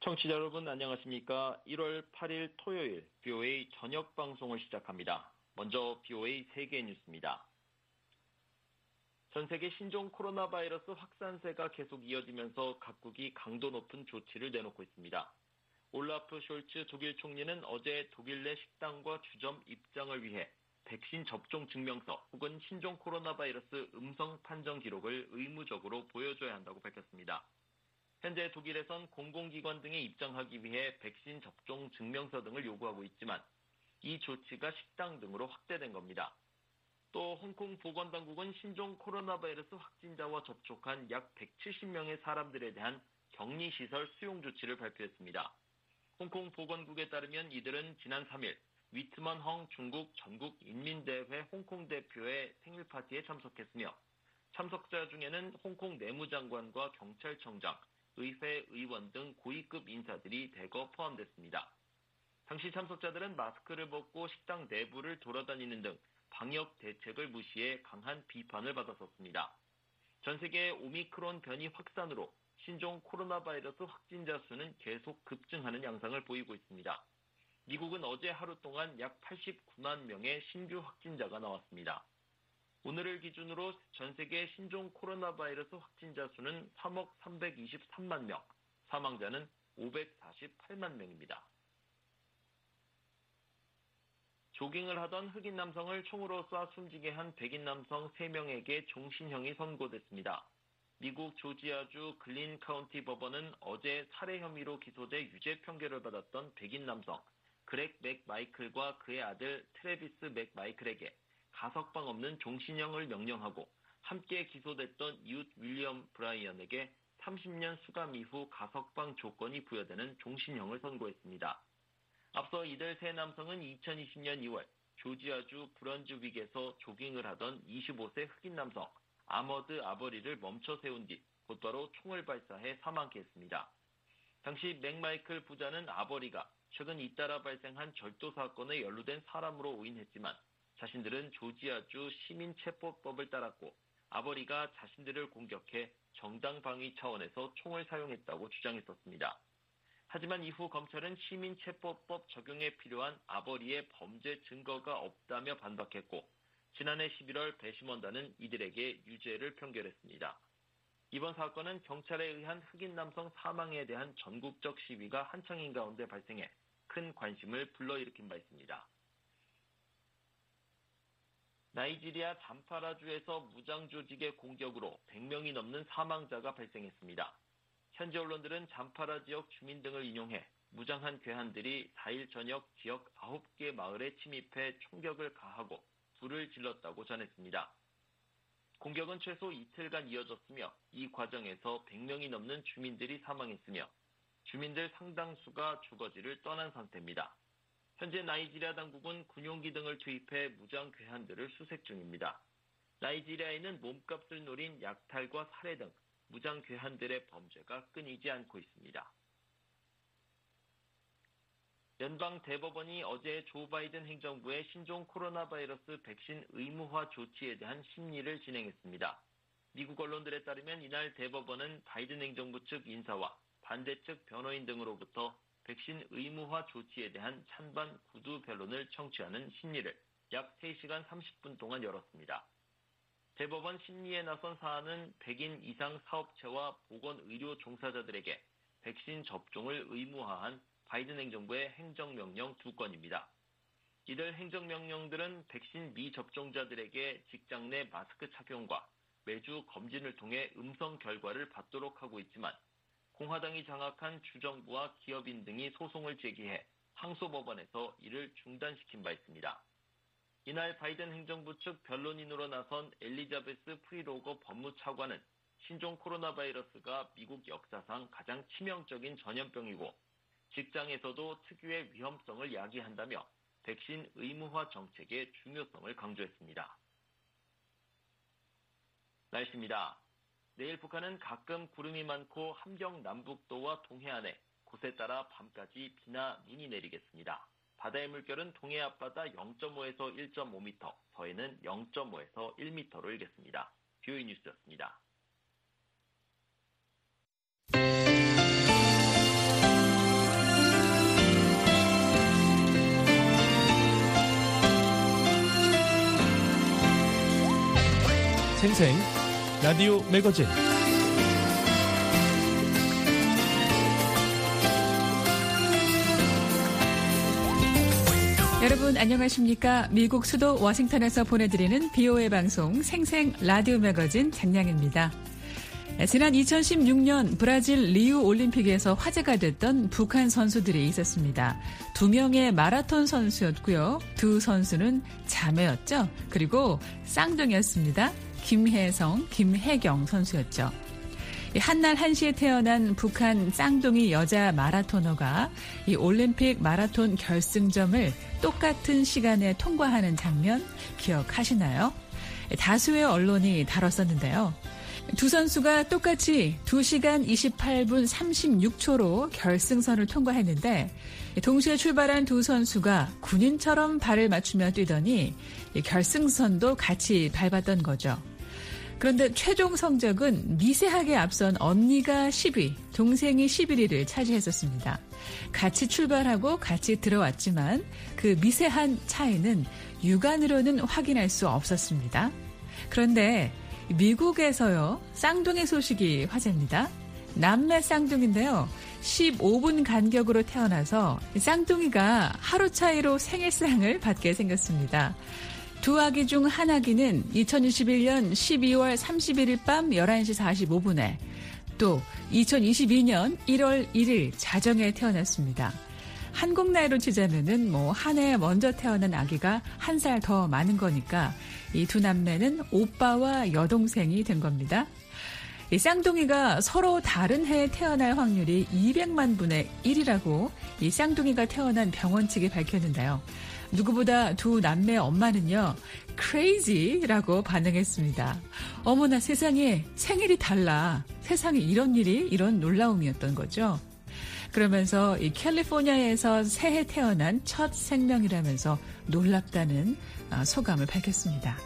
청취자 여러분 안녕하십니까? 1월 8일 토요일 BOA 저녁 방송을 시작합니다. 먼저 BOA 세계 뉴스입니다. 전 세계 신종 코로나 바이러스 확산세가 계속 이어지면서 각국이 강도 높은 조치를 내놓고 있습니다. 올라프 숄츠 독일 총리는 어제 독일 내 식당과 주점 입장을 위해 백신 접종 증명서 혹은 신종 코로나 바이러스 음성 판정 기록을 의무적으로 보여줘야 한다고 밝혔습니다. 현재 독일에선 공공기관 등에 입장하기 위해 백신 접종 증명서 등을 요구하고 있지만 이 조치가 식당 등으로 확대된 겁니다. 또 홍콩 보건당국은 신종 코로나 바이러스 확진자와 접촉한 약 170명의 사람들에 대한 격리시설 수용 조치를 발표했습니다. 홍콩 보건국에 따르면 이들은 지난 3일 위트먼 헝 중국 전국 인민대회 홍콩 대표의 생일 파티에 참석했으며 참석자 중에는 홍콩 내무장관과 경찰청장, 의회 의원 등 고위급 인사들이 대거 포함됐습니다. 당시 참석자들은 마스크를 벗고 식당 내부를 돌아다니는 등 방역 대책을 무시해 강한 비판을 받았었습니다. 전 세계 오미크론 변이 확산으로 신종 코로나 바이러스 확진자 수는 계속 급증하는 양상을 보이고 있습니다. 미국은 어제 하루 동안 약 89만 명의 신규 확진자가 나왔습니다. 오늘을 기준으로 전 세계 신종 코로나 바이러스 확진자 수는 3억 323만 명, 사망자는 548만 명입니다. 조깅을 하던 흑인 남성을 총으로 쏴 숨지게 한 백인 남성 3명에게 종신형이 선고됐습니다. 미국 조지아주 글린 카운티 법원은 어제 살해 혐의로 기소돼 유죄 판결을 받았던 백인 남성 그렉 맥마이클과 그의 아들 트래비스 맥마이클에게 가석방 없는 종신형을 명령하고 함께 기소됐던 이웃 윌리엄 브라이언에게 30년 수감 이후 가석방 조건이 부여되는 종신형을 선고했습니다. 앞서 이들 세 남성은 2020년 2월 조지아주 브런즈윅에서 조깅을 하던 25세 흑인 남성 아머드 아버리를 멈춰 세운 뒤 곧바로 총을 발사해 사망케 했습니다. 당시 맥마이클 부자는 아버리가 최근 잇따라 발생한 절도 사건에 연루된 사람으로 오인했지만 자신들은 조지아주 시민체포법을 따랐고 아버리가 자신들을 공격해 정당 방위 차원에서 총을 사용했다고 주장했었습니다. 하지만 이후 검찰은 시민체포법 적용에 필요한 아버리의 범죄 증거가 없다며 반박했고 지난해 11월 배심원단은 이들에게 유죄를 판결했습니다. 이번 사건은 경찰에 의한 흑인 남성 사망에 대한 전국적 시위가 한창인 가운데 발생해 큰 관심을 불러일으킨 바 있습니다. 나이지리아 잠파라주에서 무장 조직의 공격으로 100명이 넘는 사망자가 발생했습니다. 현지 언론들은 잠파라 지역 주민 등을 인용해 무장한 괴한들이 4일 저녁 지역 9개 마을에 침입해 총격을 가하고 불을 질렀다고 전했습니다. 공격은 최소 이틀간 이어졌으며 이 과정에서 100명이 넘는 주민들이 사망했으며 주민들 상당수가 주거지를 떠난 상태입니다. 현재 나이지리아 당국은 군용기 등을 투입해 무장 괴한들을 수색 중입니다. 나이지리아에는 몸값을 노린 약탈과 살해 등 무장 괴한들의 범죄가 끊이지 않고 있습니다. 연방 대법원이 어제 조 바이든 행정부의 신종 코로나 바이러스 백신 의무화 조치에 대한 심리를 진행했습니다. 미국 언론들에 따르면 이날 대법원은 바이든 행정부 측 인사와 반대 측 변호인 등으로부터 백신 의무화 조치에 대한 찬반 구두 변론을 청취하는 심리를 약 3시간 30분 동안 열었습니다. 대법원 심리에 나선 사안은 100인 이상 사업체와 보건의료 종사자들에게 백신 접종을 의무화한 바이든 행정부의 행정명령 2건입니다. 이들 행정명령들은 백신 미접종자들에게 직장 내 마스크 착용과 매주 검진을 통해 음성 결과를 받도록 하고 있지만 공화당이 장악한 주정부와 기업인 등이 소송을 제기해 항소법원에서 이를 중단시킨 바 있습니다. 이날 바이든 행정부 측 변론인으로 나선 엘리자베스 프리로거 법무차관은 신종 코로나 바이러스가 미국 역사상 가장 치명적인 전염병이고 직장에서도 특유의 위험성을 야기한다며 백신 의무화 정책의 중요성을 강조했습니다. 날씨입니다. 내일 북한은 가끔 구름이 많고 함경 남북도와 동해안에 곳에 따라 밤까지 비나 눈이 내리겠습니다. 바다의 물결은 동해 앞바다 0.5에서 1.5m, 서해는 0.5에서 1m로 일겠습니다. BOA 뉴스였습니다. 생생 라디오 매거진. 여러분 안녕하십니까? 미국 수도 워싱턴에서 보내드리는 BOA 방송 생생 라디오 매거진 장량입니다. 지난 2016년 브라질 리우 올림픽에서 화제가 됐던 북한 선수들이 있었습니다. 2명의 마라톤 선수였고요. 두 선수는 자매였죠. 그리고 쌍둥이였습니다. 김혜성, 김혜경 선수였죠. 한날 한시에 태어난 북한 쌍둥이 여자 마라토너가 이 올림픽 마라톤 결승점을 똑같은 시간에 통과하는 장면 기억하시나요? 다수의 언론이 다뤘었는데요. 두 선수가 똑같이 2시간 28분 36초로 결승선을 통과했는데 동시에 출발한 두 선수가 군인처럼 발을 맞추며 뛰더니 결승선도 같이 밟았던 거죠. 그런데 최종 성적은 미세하게 앞선 언니가 10위, 동생이 11위를 차지했었습니다. 같이 출발하고 같이 들어왔지만 그 미세한 차이는 육안으로는 확인할 수 없었습니다. 그런데 미국에서요, 쌍둥이 소식이 화제입니다. 남매 쌍둥이인데요. 15분 간격으로 태어나서 쌍둥이가 하루 차이로 생일상을 받게 생겼습니다. 두 아기 중 한 아기는 2021년 12월 31일 밤 11시 45분에 또 2022년 1월 1일 자정에 태어났습니다. 한국 나이로 치자면은 한 해 먼저 태어난 아기가 한 살 더 많은 거니까 이 두 남매는 오빠와 여동생이 된 겁니다. 이 쌍둥이가 서로 다른 해에 태어날 확률이 200만 분의 1이라고 이 쌍둥이가 태어난 병원 측이 밝혔는데요. 누구보다 두 남매 엄마는요, crazy라고 반응했습니다. 어머나 세상에 생일이 달라. 세상에 이런 놀라움이었던 거죠. 그러면서 이 캘리포니아에서 새해 태어난 첫 생명이라면서 놀랍다는 소감을 밝혔습니다.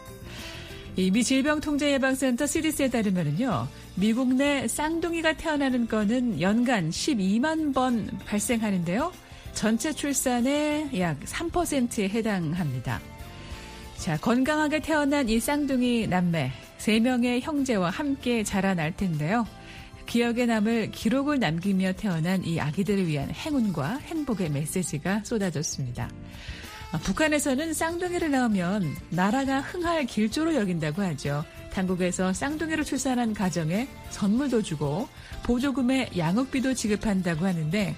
이 미 질병통제예방센터 CDC에 따르면요, 미국 내 쌍둥이가 태어나는 건은 연간 12만 번 발생하는데요. 전체 출산의 약 3%에 해당합니다. 자, 건강하게 태어난 이 쌍둥이 남매 3명의 형제와 함께 자라날 텐데요. 기억에 남을 기록을 남기며 태어난 이 아기들을 위한 행운과 행복의 메시지가 쏟아졌습니다. 북한에서는 쌍둥이를 낳으면 나라가 흥할 길조로 여긴다고 하죠. 당국에서 쌍둥이를 출산한 가정에 선물도 주고 보조금에 양육비도 지급한다고 하는데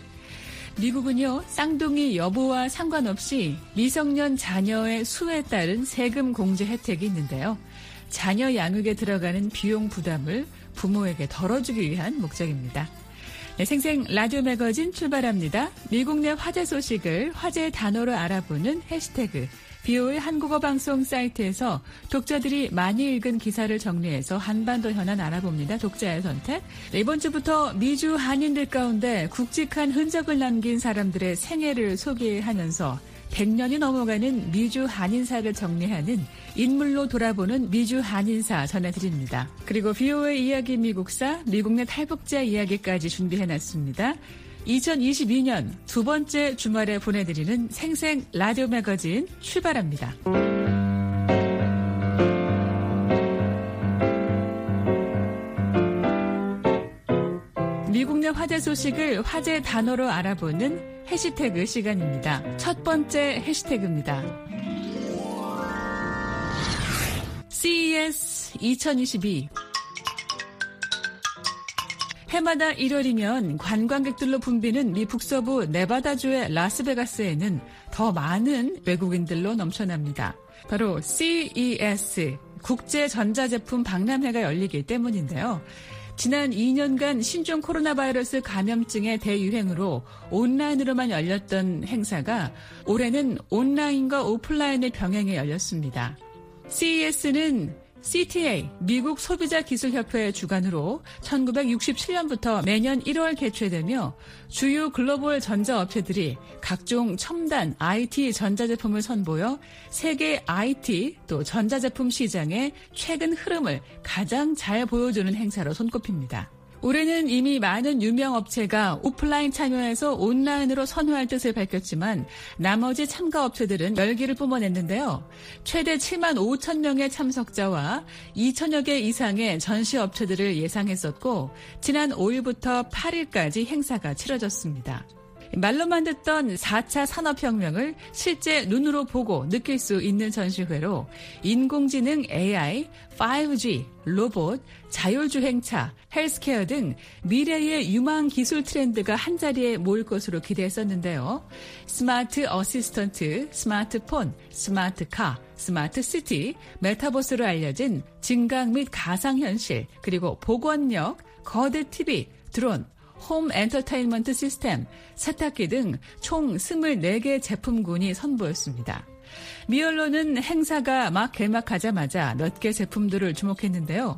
미국은요, 쌍둥이 여부와 상관없이 미성년 자녀의 수에 따른 세금 공제 혜택이 있는데요. 자녀 양육에 들어가는 비용 부담을 부모에게 덜어주기 위한 목적입니다. 네, 생생 라디오 매거진 출발합니다. 미국 내 화제 소식을 화제의 단어로 알아보는 해시태그 BOA 한국어 방송 사이트에서 독자들이 많이 읽은 기사를 정리해서 한반도 현안 알아봅니다. 독자의 선택. 네, 이번 주부터 미주 한인들 가운데 굵직한 흔적을 남긴 사람들의 생애를 소개하면서 100년이 넘어가는 미주 한인사를 정리하는 인물로 돌아보는 미주 한인사 전해드립니다. 그리고 BOA 이야기 미국사, 미국 내 탈북자 이야기까지 준비해놨습니다. 2022년 두 번째 주말에 보내드리는 생생 라디오 매거진 출발합니다. 미국 내 화제 소식을 화제 단어로 알아보는 해시태그 시간입니다. 첫 번째 해시태그입니다. CES 2022. 해마다 1월이면 관광객들로 붐비는 미 북서부 네바다주의 라스베가스에는 더 많은 외국인들로 넘쳐납니다. 바로 CES, 국제전자제품 박람회가 열리기 때문인데요. 지난 2년간 신종 코로나 바이러스 감염증의 대유행으로 온라인으로만 열렸던 행사가 올해는 온라인과 오프라인의 병행에 열렸습니다. CES는 CTA, 미국 소비자기술협회 주관으로 1967년부터 매년 1월 개최되며 주요 글로벌 전자업체들이 각종 첨단 IT 전자제품을 선보여 세계 IT 또 전자제품 시장의 최근 흐름을 가장 잘 보여주는 행사로 손꼽힙니다. 올해는 이미 많은 유명 업체가 오프라인 참여해서 온라인으로 선호할 뜻을 밝혔지만 나머지 참가 업체들은 열기를 뿜어냈는데요. 최대 7만 5천 명의 참석자와 2천여 개 이상의 전시 업체들을 예상했었고 지난 5일부터 8일까지 행사가 치러졌습니다. 말로만 듣던 4차 산업혁명을 실제 눈으로 보고 느낄 수 있는 전시회로 인공지능 AI, 5G, 로봇, 자율주행차, 헬스케어 등 미래의 유망 기술 트렌드가 한자리에 모일 것으로 기대했었는데요. 스마트 어시스턴트, 스마트폰, 스마트카, 스마트시티, 메타버스로 알려진 증강 및 가상현실, 그리고 보건력, 거대 TV, 드론, 홈 엔터테인먼트 시스템, 세탁기 등 총 24개 제품군이 선보였습니다. 미 언론은 행사가 막 개막하자마자 몇 개 제품들을 주목했는데요.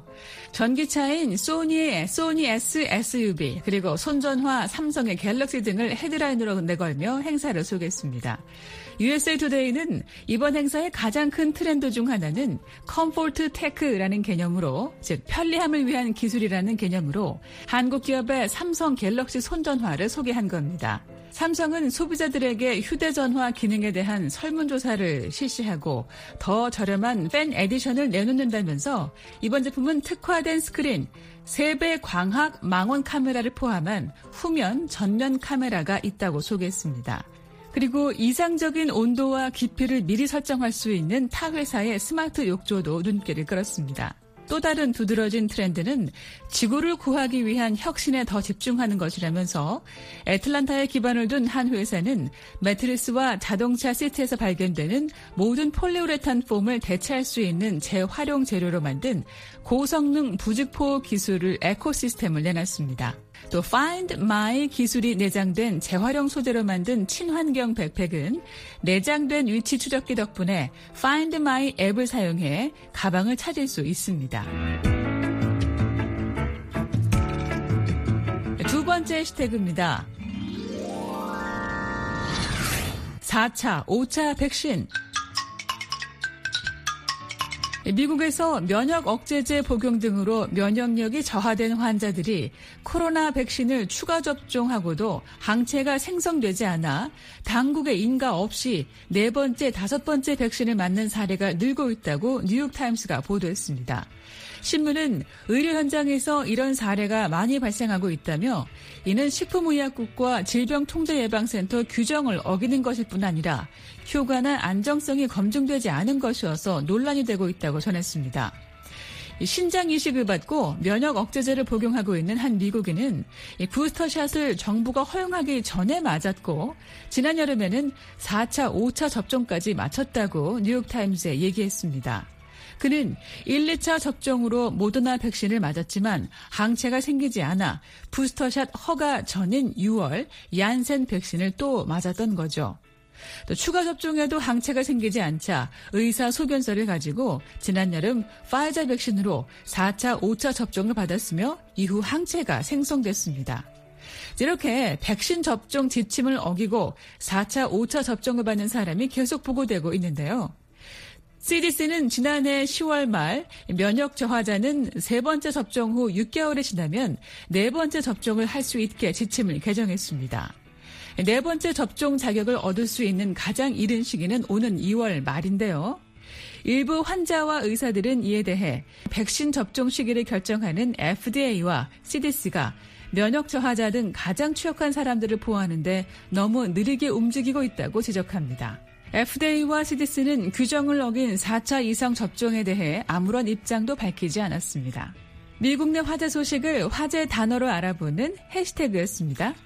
전기차인 소니의 소니 S SUV 그리고 손전화 삼성의 갤럭시 등을 헤드라인으로 내걸며 행사를 소개했습니다. USA 투데이는 이번 행사의 가장 큰 트렌드 중 하나는 컴포트 테크라는 개념으로, 즉 편리함을 위한 기술이라는 개념으로 한국 기업의 삼성 갤럭시 손전화를 소개한 겁니다. 삼성은 소비자들에게 휴대전화 기능에 대한 설문조사를 실시하고 더 저렴한 팬 에디션을 내놓는다면서 이번 제품은 특화된 스크린, 3배 광학 망원 카메라를 포함한 후면, 전면 카메라가 있다고 소개했습니다. 그리고 이상적인 온도와 깊이를 미리 설정할 수 있는 타 회사의 스마트 욕조도 눈길을 끌었습니다. 또 다른 두드러진 트렌드는 지구를 구하기 위한 혁신에 더 집중하는 것이라면서 애틀란타에 기반을 둔 한 회사는 매트리스와 자동차 시트에서 발견되는 모든 폴리우레탄 폼을 대체할 수 있는 재활용 재료로 만든 고성능 부직포 기술을 에코시스템을 내놨습니다. 또 Find My 기술이 내장된 재활용 소재로 만든 친환경 백팩은 내장된 위치 추적기 덕분에 Find My 앱을 사용해 가방을 찾을 수 있습니다. 두 번째 해시태그입니다. 4차, 5차 백신. 미국에서 면역 억제제 복용 등으로 면역력이 저하된 환자들이 코로나 백신을 추가 접종하고도 항체가 생성되지 않아 당국의 인가 없이 4번째, 5번째 백신을 맞는 사례가 늘고 있다고 뉴욕타임스가 보도했습니다. 신문은 의료 현장에서 이런 사례가 많이 발생하고 있다며 이는 식품의약국과 질병통제예방센터 규정을 어기는 것일 뿐 아니라 효과나 안정성이 검증되지 않은 것이어서 논란이 되고 있다고 전했습니다. 신장 이식을 받고 면역 억제제를 복용하고 있는 한 미국인은 부스터샷을 정부가 허용하기 전에 맞았고 지난 여름에는 4차, 5차 접종까지 마쳤다고 뉴욕타임스에 얘기했습니다. 그는 1, 2차 접종으로 모더나 백신을 맞았지만 항체가 생기지 않아 부스터샷 허가 전인 6월 얀센 백신을 또 맞았던 거죠. 또 추가 접종에도 항체가 생기지 않자 의사 소견서를 가지고 지난 여름 파이자 백신으로 4차, 5차 접종을 받았으며 이후 항체가 생성됐습니다. 이렇게 백신 접종 지침을 어기고 4차, 5차 접종을 받는 사람이 계속 보고되고 있는데요. CDC는 지난해 10월 말 면역 저하자는 3번째 접종 후 6개월이 지나면 4번째 접종을 할 수 있게 지침을 개정했습니다. 4번째 접종 자격을 얻을 수 있는 가장 이른 시기는 오는 2월 말인데요. 일부 환자와 의사들은 이에 대해 백신 접종 시기를 결정하는 FDA와 CDC가 면역 저하자 등 가장 취약한 사람들을 보호하는데 너무 느리게 움직이고 있다고 지적합니다. FDA와 CDC는 규정을 어긴 4차 이상 접종에 대해 아무런 입장도 밝히지 않았습니다. 미국 내 화제 소식을 화제 단어로 알아보는 해시태그였습니다.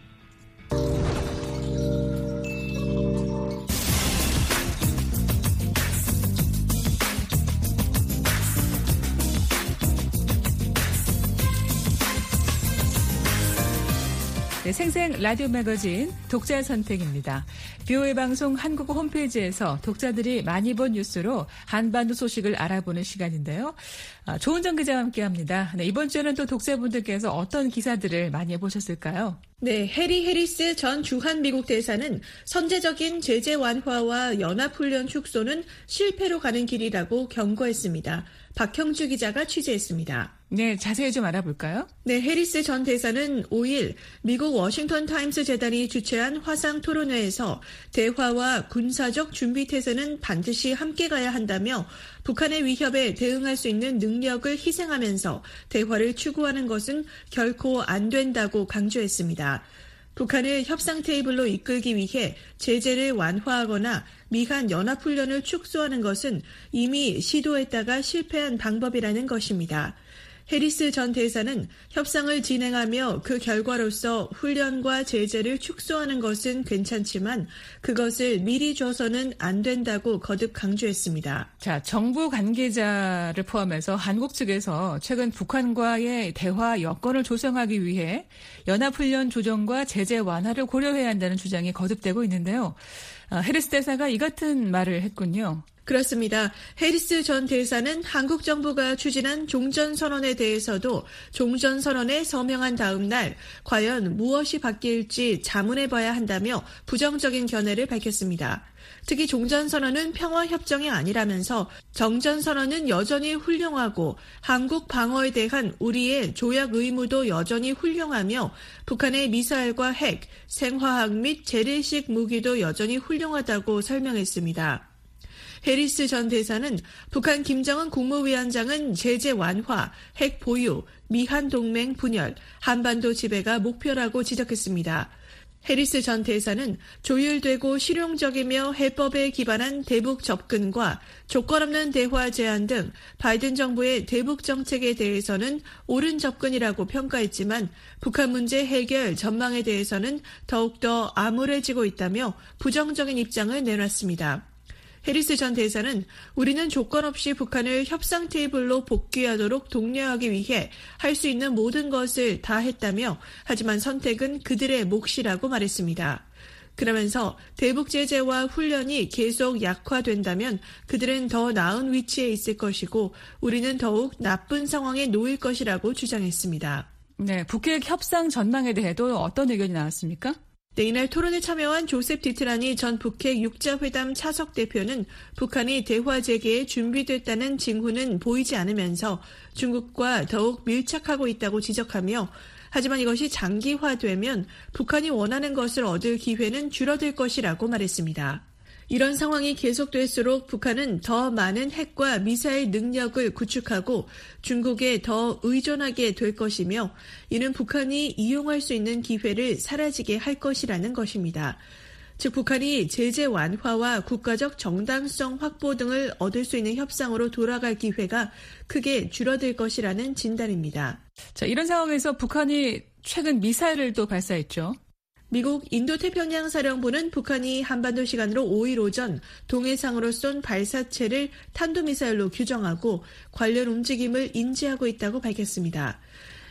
네, 생생 라디오 매거진 독자 선택입니다. BOA 방송 한국어 홈페이지에서 독자들이 많이 본 뉴스로 한반도 소식을 알아보는 시간인데요. 조은정 기자와 함께합니다. 네, 이번 주에는 또 독자분들께서 어떤 기사들을 많이 해보셨을까요? 네, 해리 해리스 전 주한 미국 대사는 선제적인 제재 완화와 연합훈련 축소는 실패로 가는 길이라고 경고했습니다. 박형주 기자가 취재했습니다. 네, 자세히 좀 알아볼까요? 네, 해리스 전 대사는 5일 미국 워싱턴 타임스 재단이 주최한 화상 토론회에서 대화와 군사적 준비 태세는 반드시 함께 가야 한다며 북한의 위협에 대응할 수 있는 능력을 희생하면서 대화를 추구하는 것은 결코 안 된다고 강조했습니다. 북한을 협상 테이블로 이끌기 위해 제재를 완화하거나 미한 연합훈련을 축소하는 것은 이미 시도했다가 실패한 방법이라는 것입니다. 해리스 전 대사는 협상을 진행하며 그 결과로서 훈련과 제재를 축소하는 것은 괜찮지만 그것을 미리 줘서는 안 된다고 거듭 강조했습니다. 자, 정부 관계자를 포함해서 한국 측에서 최근 북한과의 대화 여건을 조성하기 위해 연합훈련 조정과 제재 완화를 고려해야 한다는 주장이 거듭되고 있는데요. 해리스 대사가 이 같은 말을 했군요. 그렇습니다. 해리스 전 대사는 한국 정부가 추진한 종전선언에 대해서도 종전선언에 서명한 다음 날 과연 무엇이 바뀔지 자문해봐야 한다며 부정적인 견해를 밝혔습니다. 특히 종전선언은 평화협정이 아니라면서 정전선언은 여전히 훌륭하고 한국 방어에 대한 우리의 조약 의무도 여전히 훌륭하며 북한의 미사일과 핵, 생화학 및 재래식 무기도 여전히 훌륭하다고 설명했습니다. 해리스 전 대사는 북한 김정은 국무위원장은 제재 완화, 핵 보유, 미한 동맹 분열, 한반도 지배가 목표라고 지적했습니다. 해리스 전 대사는 조율되고 실용적이며 해법에 기반한 대북 접근과 조건 없는 대화 제안 등 바이든 정부의 대북 정책에 대해서는 옳은 접근이라고 평가했지만 북한 문제 해결 전망에 대해서는 더욱더 암울해지고 있다며 부정적인 입장을 내놨습니다. 해리스 전 대사는 우리는 조건 없이 북한을 협상 테이블로 복귀하도록 독려하기 위해 할 수 있는 모든 것을 다 했다며 하지만 선택은 그들의 몫이라고 말했습니다. 그러면서 대북 제재와 훈련이 계속 약화된다면 그들은 더 나은 위치에 있을 것이고 우리는 더욱 나쁜 상황에 놓일 것이라고 주장했습니다. 네, 북핵 협상 전망에 대해도 어떤 의견이 나왔습니까? 네, 이날 토론에 참여한 조셉 디트라니 전 북핵 육자회담 차석 대표는 북한이 대화 재개에 준비됐다는 징후는 보이지 않으면서 중국과 더욱 밀착하고 있다고 지적하며 하지만 이것이 장기화되면 북한이 원하는 것을 얻을 기회는 줄어들 것이라고 말했습니다. 이런 상황이 계속될수록 북한은 더 많은 핵과 미사일 능력을 구축하고 중국에 더 의존하게 될 것이며 이는 북한이 이용할 수 있는 기회를 사라지게 할 것이라는 것입니다. 즉 북한이 제재 완화와 국가적 정당성 확보 등을 얻을 수 있는 협상으로 돌아갈 기회가 크게 줄어들 것이라는 진단입니다. 자, 이런 상황에서 북한이 최근 미사일을 또 발사했죠. 미국 인도태평양 사령부는 북한이 한반도 시간으로 5일 오전 동해상으로 쏜 발사체를 탄도미사일로 규정하고 관련 움직임을 인지하고 있다고 밝혔습니다.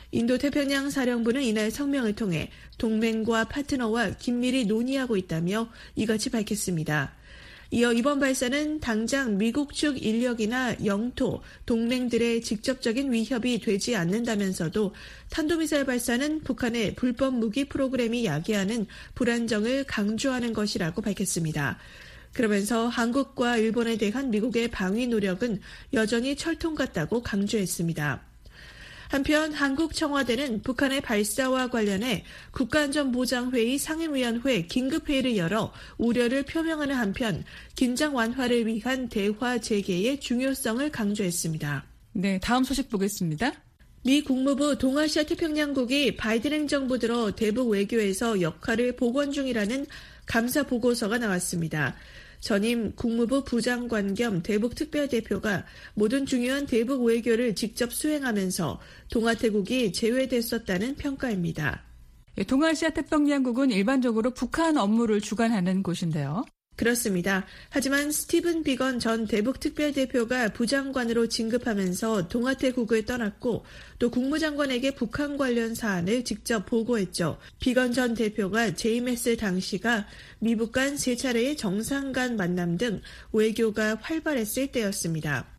인도태평양 사령부는 이날 성명을 통해 동맹과 파트너와 긴밀히 논의하고 있다며 이같이 밝혔습니다. 이어 이번 발사는 당장 미국 측 인력이나 영토, 동맹들의 직접적인 위협이 되지 않는다면서도 탄도미사일 발사는 북한의 불법 무기 프로그램이 야기하는 불안정을 강조하는 것이라고 밝혔습니다. 그러면서 한국과 일본에 대한 미국의 방위 노력은 여전히 철통 같다고 강조했습니다. 한편 한국 청와대는 북한의 발사와 관련해 국가안전보장회의 상임위원회 긴급회의를 열어 우려를 표명하는 한편 긴장 완화를 위한 대화 재개의 중요성을 강조했습니다. 네, 다음 소식 보겠습니다. 미 국무부 동아시아 태평양국이 바이든 행정부 들어 대북 외교에서 역할을 복원 중이라는 감사 보고서가 나왔습니다. 전임 국무부 부장관 겸 대북 특별대표가 모든 중요한 대북 외교를 직접 수행하면서 동아태국이 제외됐었다는 평가입니다. 동아시아 태평양국은 일반적으로 북한 업무를 주관하는 곳인데요. 그렇습니다. 하지만 스티븐 비건 전 대북 특별대표가 부장관으로 진급하면서 동아태국을 떠났고 또 국무장관에게 북한 관련 사안을 직접 보고했죠. 비건 전 대표가 재임했을 당시가 미북 간 3차례의 정상 간 만남 등 외교가 활발했을 때였습니다.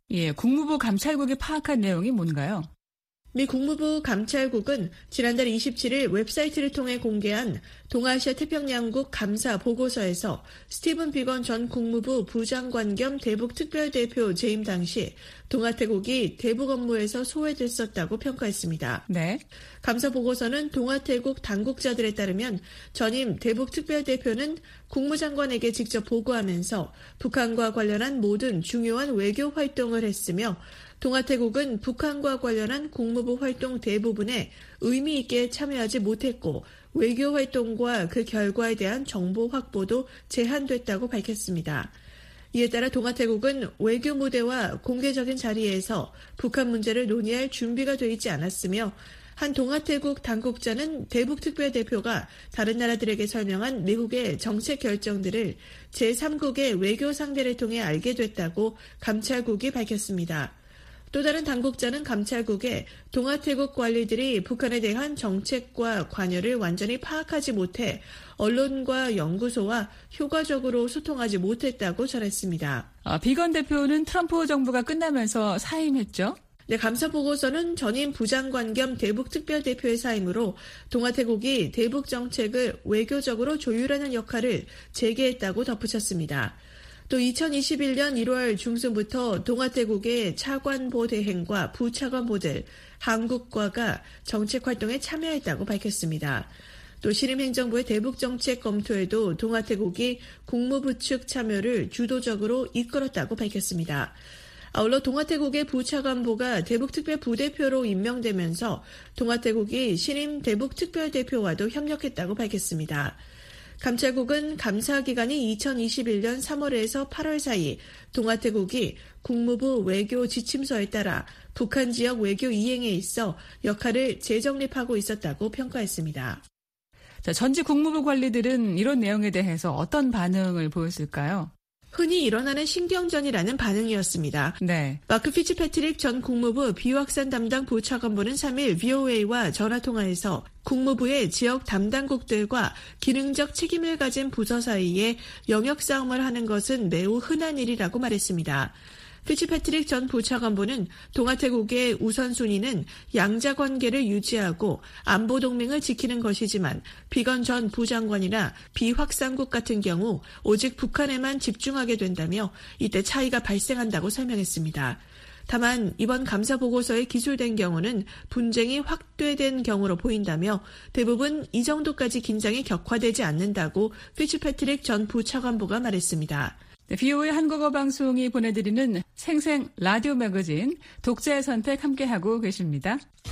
예, 국무부 감찰국이 파악한 내용이 뭔가요? 미 국무부 감찰국은 지난달 27일 웹사이트를 통해 공개한 동아시아 태평양국 감사 보고서에서 스티븐 비건 전 국무부 부장관 겸 대북 특별대표 재임 당시 동아태국이 대북 업무에서 소외됐었다고 평가했습니다. 네. 감사 보고서는 동아태국 당국자들에 따르면 전임 대북 특별대표는 국무장관에게 직접 보고하면서 북한과 관련한 모든 중요한 외교 활동을 했으며 동아태국은 북한과 관련한 국무부 활동 대부분에 의미 있게 참여하지 못했고 외교 활동과 그 결과에 대한 정보 확보도 제한됐다고 밝혔습니다. 이에 따라 동아태국은 외교 무대와 공개적인 자리에서 북한 문제를 논의할 준비가 되어 있지 않았으며 한 동아태국 당국자는 대북 특별대표가 다른 나라들에게 설명한 미국의 정책 결정들을 제3국의 외교 상대를 통해 알게 됐다고 감찰국이 밝혔습니다. 또 다른 당국자는 감찰국에 동아태국 관리들이 북한에 대한 정책과 관여를 완전히 파악하지 못해 언론과 연구소와 효과적으로 소통하지 못했다고 전했습니다. 비건 대표는 트럼프 정부가 끝나면서 사임했죠? 네, 감사 보고서는 전임 부장관 겸 대북 특별대표의 사임으로 동아태국이 대북 정책을 외교적으로 조율하는 역할을 재개했다고 덧붙였습니다. 또 2021년 1월 중순부터 동아태국의 차관보 대행과 부차관보들, 한국과가 정책 활동에 참여했다고 밝혔습니다. 또 신임행정부의 대북정책 검토에도 동아태국이 국무부 측 참여를 주도적으로 이끌었다고 밝혔습니다. 아울러 동아태국의 부차관보가 대북특별부대표로 임명되면서 동아태국이 신임 대북특별대표와도 협력했다고 밝혔습니다. 감찰국은 감사 기간이 2021년 3월에서 8월 사이 동아태국이 국무부 외교 지침서에 따라 북한 지역 외교 이행에 있어 역할을 재정립하고 있었다고 평가했습니다. 자, 전직 국무부 관리들은 이런 내용에 대해서 어떤 반응을 보였을까요? 흔히 일어나는 신경전이라는 반응이었습니다. 네. 마크 피츠패트릭 전 국무부 비확산 담당 부차관보는 3일 VOA와 전화통화에서 국무부의 지역 담당국들과 기능적 책임을 가진 부서 사이에 영역 싸움을 하는 것은 매우 흔한 일이라고 말했습니다. 피츠패트릭 전 부차관보는 동아태국의 우선순위는 양자관계를 유지하고 안보동맹을 지키는 것이지만 비건 전 부장관이나 비확산국 같은 경우 오직 북한에만 집중하게 된다며 이때 차이가 발생한다고 설명했습니다. 다만 이번 감사 보고서에 기술된 경우는 분쟁이 확대된 경우로 보인다며 대부분 이 정도까지 긴장이 격화되지 않는다고 피츠패트릭 전 부차관보가 말했습니다. 네, BOA 한국어 방송이 보내드리는 생생 라디오 매거진 독자의 선택 함께하고 계십니다.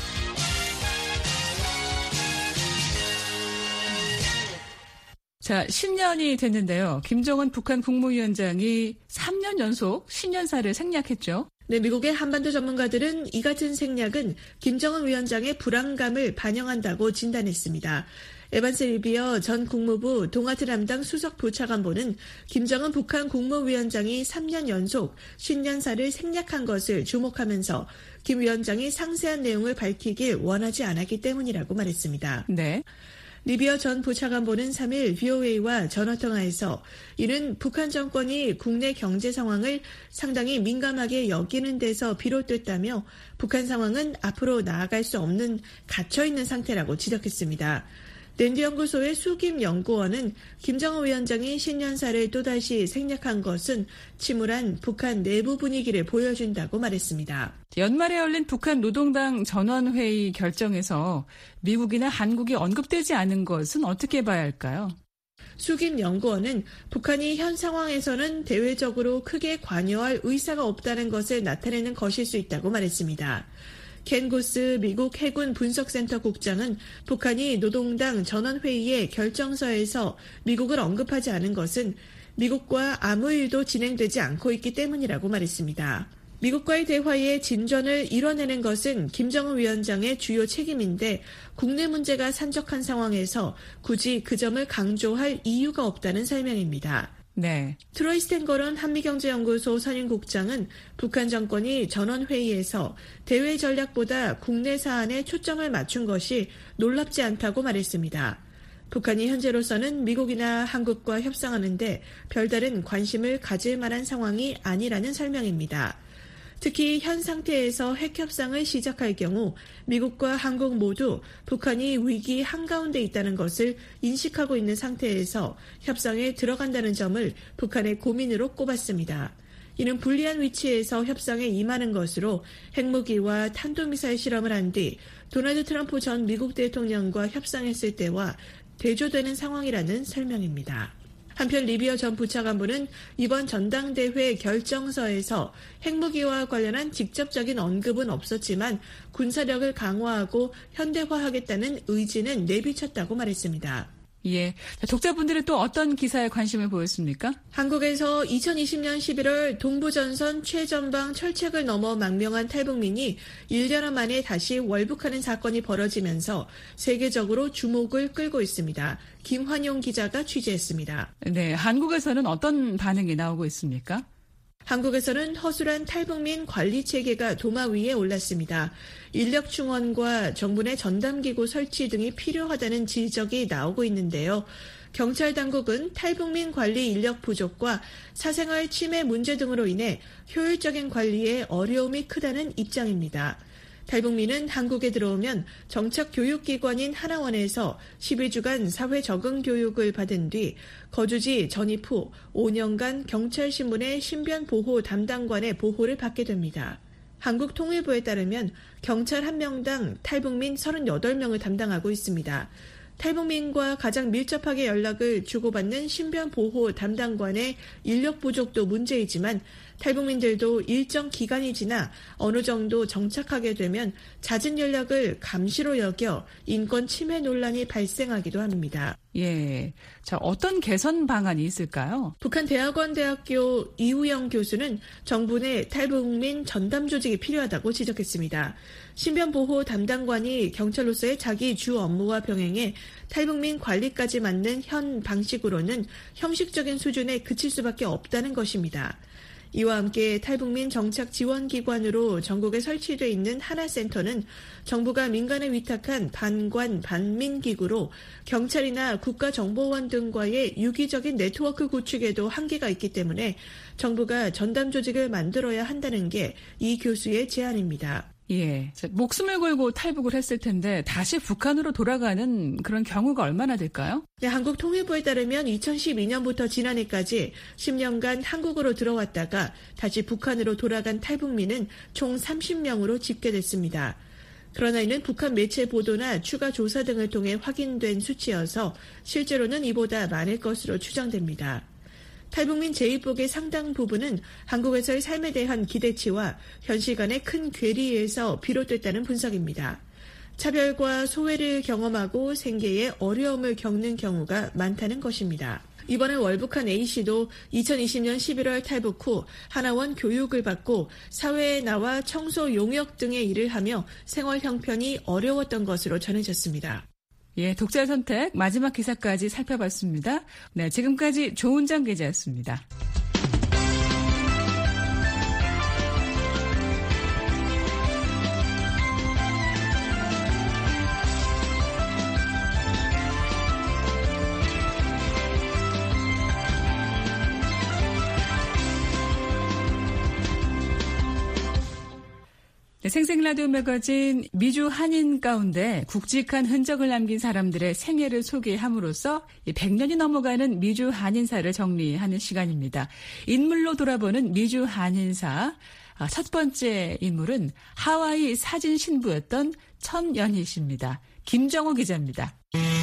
자, 10년이 됐는데요. 김정은 북한 국무위원장이 3년 연속 신년사를 생략했죠. 네, 미국의 한반도 전문가들은 이 같은 생략은 김정은 위원장의 불안감을 반영한다고 진단했습니다. 에반스 리비어 전 국무부 동아태 담당 수석 부차관보는 김정은 북한 국무위원장이 3년 연속 신년사를 생략한 것을 주목하면서 김 위원장이 상세한 내용을 밝히길 원하지 않았기 때문이라고 말했습니다. 네. 리비어 전 부차관보는 3일 VOA와 전화통화에서 이는 북한 정권이 국내 경제 상황을 상당히 민감하게 여기는 데서 비롯됐다며 북한 상황은 앞으로 나아갈 수 없는 갇혀있는 상태라고 지적했습니다. 랜드 연구소의 수김 연구원은 김정은 위원장이 신년사를 또다시 생략한 것은 침울한 북한 내부 분위기를 보여준다고 말했습니다. 연말에 열린 북한 노동당 전원회의 결정에서 미국이나 한국이 언급되지 않은 것은 어떻게 봐야 할까요? 수김 연구원은 북한이 현 상황에서는 대외적으로 크게 관여할 의사가 없다는 것을 나타내는 것일 수 있다고 말했습니다. 켄 고스 미국 해군 분석센터 국장은 북한이 노동당 전원회의의 결정서에서 미국을 언급하지 않은 것은 미국과 아무 일도 진행되지 않고 있기 때문이라고 말했습니다. 미국과의 대화에 진전을 이뤄내는 것은 김정은 위원장의 주요 책임인데 국내 문제가 산적한 상황에서 굳이 그 점을 강조할 이유가 없다는 설명입니다. 네. 트로이 스탠거런 한미경제연구소 선임국장은 북한 정권이 전원회의에서 대외 전략보다 국내 사안에 초점을 맞춘 것이 놀랍지 않다고 말했습니다. 북한이 현재로서는 미국이나 한국과 협상하는데 별다른 관심을 가질 만한 상황이 아니라는 설명입니다. 특히 현 상태에서 핵협상을 시작할 경우 미국과 한국 모두 북한이 위기 한가운데 있다는 것을 인식하고 있는 상태에서 협상에 들어간다는 점을 북한의 고민으로 꼽았습니다. 이는 불리한 위치에서 협상에 임하는 것으로 핵무기와 탄도미사일 실험을 한 뒤 도널드 트럼프 전 미국 대통령과 협상했을 때와 대조되는 상황이라는 설명입니다. 한편 리비어 전 부차관보는 이번 전당대회 결정서에서 핵무기와 관련한 직접적인 언급은 없었지만 군사력을 강화하고 현대화하겠다는 의지는 내비쳤다고 말했습니다. 예. 독자분들은 또 어떤 기사에 관심을 보였습니까? 한국에서 2020년 11월 동부전선 최전방 철책을 넘어 망명한 탈북민이 1년 만에 다시 월북하는 사건이 벌어지면서 세계적으로 주목을 끌고 있습니다. 김환용 기자가 취재했습니다. 네, 한국에서는 어떤 반응이 나오고 있습니까? 한국에서는 허술한 탈북민 관리 체계가 도마 위에 올랐습니다. 인력 충원과 정부 내 전담기구 설치 등이 필요하다는 지적이 나오고 있는데요. 경찰 당국은 탈북민 관리 인력 부족과 사생활 침해 문제 등으로 인해 효율적인 관리에 어려움이 크다는 입장입니다. 탈북민은 한국에 들어오면 정착 교육기관인 하나원에서 12주간 사회 적응 교육을 받은 뒤 거주지 전입 후 5년간 경찰신문의 신변보호 담당관의 보호를 받게 됩니다. 한국통일부에 따르면 경찰 1명당 탈북민 38명을 담당하고 있습니다. 탈북민과 가장 밀접하게 연락을 주고받는 신변보호 담당관의 인력 부족도 문제이지만 탈북민들도 일정 기간이 지나 어느 정도 정착하게 되면 잦은 연락을 감시로 여겨 인권 침해 논란이 발생하기도 합니다. 예. 자, 어떤 개선 방안이 있을까요? 북한 대학원대학교 이우영 교수는 정부 내 탈북민 전담 조직이 필요하다고 지적했습니다. 신변보호 담당관이 경찰로서의 자기 주 업무와 병행해 탈북민 관리까지 맡는 현 방식으로는 형식적인 수준에 그칠 수밖에 없다는 것입니다. 이와 함께 탈북민 정착 지원기관으로 전국에 설치되어 있는 하나센터는 정부가 민간에 위탁한 반관 반민기구로 경찰이나 국가정보원 등과의 유기적인 네트워크 구축에도 한계가 있기 때문에 정부가 전담 조직을 만들어야 한다는 게 이 교수의 제안입니다. 예. 목숨을 걸고 탈북을 했을 텐데 다시 북한으로 돌아가는 그런 경우가 얼마나 될까요? 네, 한국통일부에 따르면 2012년부터 지난해까지 10년간 한국으로 들어왔다가 다시 북한으로 돌아간 탈북민은 총 30명으로 집계됐습니다. 그러나 이는 북한 매체 보도나 추가 조사 등을 통해 확인된 수치여서 실제로는 이보다 많을 것으로 추정됩니다. 탈북민 재입국의 상당 부분은 한국에서의 삶에 대한 기대치와 현실 간의 큰 괴리에서 비롯됐다는 분석입니다. 차별과 소외를 경험하고 생계에 어려움을 겪는 경우가 많다는 것입니다. 이번에 월북한 A씨도 2020년 11월 탈북 후 하나원 교육을 받고 사회에 나와 청소 용역 등의 일을 하며 생활 형편이 어려웠던 것으로 전해졌습니다. 예, 독자의 선택 마지막 기사까지 살펴봤습니다. 네, 지금까지 조은정 기자였습니다. 생생라디오 매거진 미주 한인 가운데 굵직한 흔적을 남긴 사람들의 생애를 소개함으로써 100년이 넘어가는 미주 한인사를 정리하는 시간입니다. 인물로 돌아보는 미주 한인사. 첫 번째 인물은 하와이 사진 신부였던 천연희 씨입니다. 김정호 기자입니다.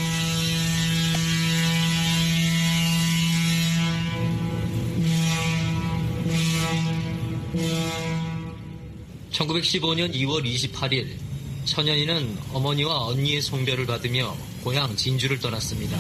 1915년 2월 28일 천연희는 어머니와 언니의 송별을 받으며 고향 진주를 떠났습니다.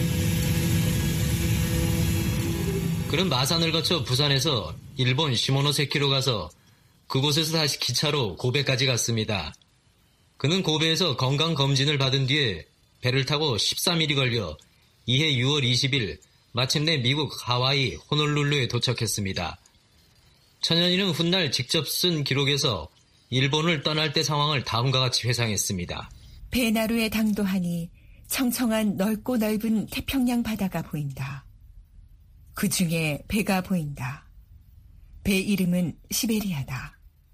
그는 마산을 거쳐 부산에서 일본 시모노세키로 가서 그곳에서 다시 기차로 고베까지 갔습니다. 그는 고베에서 건강검진을 받은 뒤에 배를 타고 13일이 걸려 이해 6월 20일 마침내 미국 하와이 호놀룰루에 도착했습니다. 천연희는 훗날 직접 쓴 기록에서 일본을 떠날 때 상황을 다음과 같이 회상했습니다. 배나루에 당도하니 청청한 넓고 넓은 태평양 바다가 보인다. 그 중에 배가 보인다. 배 이름은 시베리아다.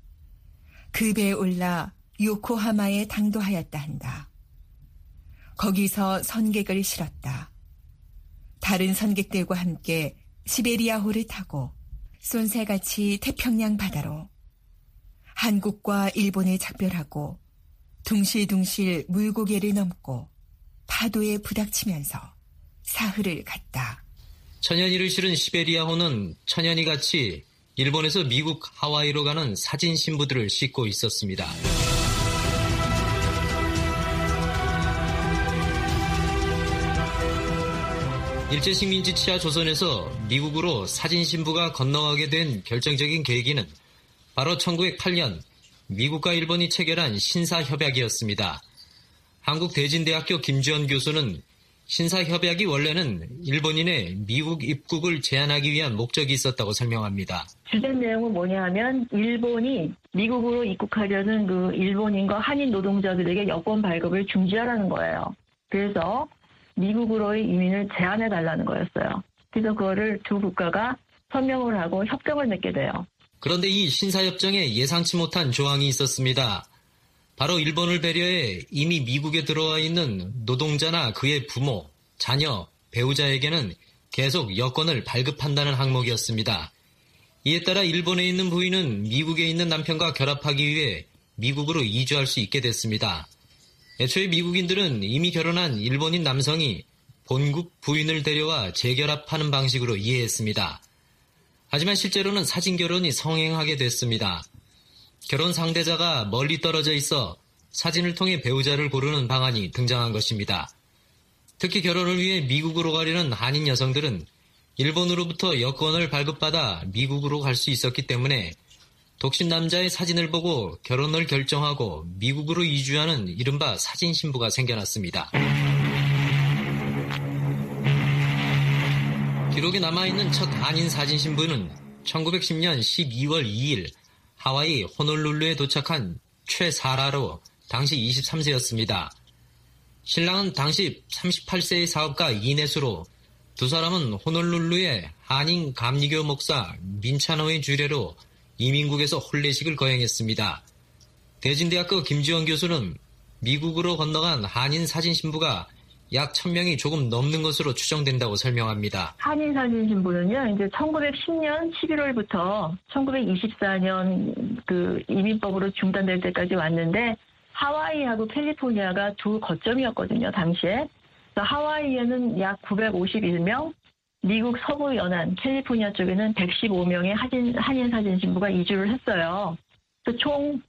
그 배에 올라 요코하마에 당도하였다 한다. 거기서 선객을 실었다. 다른 선객들과 함께 시베리아호를 타고 쏜새같이 태평양 바다로 한국과 일본에 작별하고 둥실둥실 물고개를 넘고 파도에 부닥치면서 사흘을 갔다. 천연이를 실은 시베리아호는 천연이같이 일본에서 미국 하와이로 가는 사진 신부들을 싣고 있었습니다. 일제식민지 치하 조선에서 미국으로 사진 신부가 건너가게 된 결정적인 계기는 바로 1908년 미국과 일본이 체결한 신사협약이었습니다. 한국대진대학교 김주현 교수는 신사협약이 원래는 일본인의 미국 입국을 제한하기 위한 목적이 있었다고 설명합니다. 주된 내용은 뭐냐 하면 일본이 미국으로 입국하려는 그 일본인과 한인 노동자들에게 여권 발급을 중지하라는 거예요. 그래서 미국으로의 이민을 제한해달라는 거였어요. 그래서 그거를 두 국가가 서명을 하고 협정을 맺게 돼요. 그런데 이 신사협정에 예상치 못한 조항이 있었습니다. 바로 일본을 배려해 이미 미국에 들어와 있는 노동자나 그의 부모, 자녀, 배우자에게는 계속 여권을 발급한다는 항목이었습니다. 이에 따라 일본에 있는 부인은 미국에 있는 남편과 결합하기 위해 미국으로 이주할 수 있게 됐습니다. 애초에 미국인들은 이미 결혼한 일본인 남성이 본국 부인을 데려와 재결합하는 방식으로 이해했습니다. 하지만 실제로는 사진결혼이 성행하게 됐습니다. 결혼 상대자가 멀리 떨어져 있어 사진을 통해 배우자를 고르는 방안이 등장한 것입니다. 특히 결혼을 위해 미국으로 가려는 한인 여성들은 일본으로부터 여권을 발급받아 미국으로 갈 수 있었기 때문에 독신 남자의 사진을 보고 결혼을 결정하고 미국으로 이주하는 이른바 사진 신부가 생겨났습니다. 기록에 남아있는 첫 한인 사진 신부는 1910년 12월 2일 하와이 호놀룰루에 도착한 최사라로 당시 23세였습니다. 신랑은 당시 38세의 사업가 이네수로 두 사람은 호놀룰루의 한인 감리교 목사 민차노의 주례로 이민국에서 혼례식을 거행했습니다. 대진대학교 김지원 교수는 미국으로 건너간 한인 사진 신부가 약 1000명이 조금 넘는 것으로 추정된다고 설명합니다. 한인 사진 신부는요, 이제 1910년 11월부터 1924년 그 이민법으로 중단될 때까지 왔는데 하와이하고 캘리포니아가 두 거점이었거든요, 당시에. 그래서 하와이에는 약 951명, 미국 서부 연안 캘리포니아 쪽에는 115명의 한인 사진 신부가 이주를 했어요. 그래서 총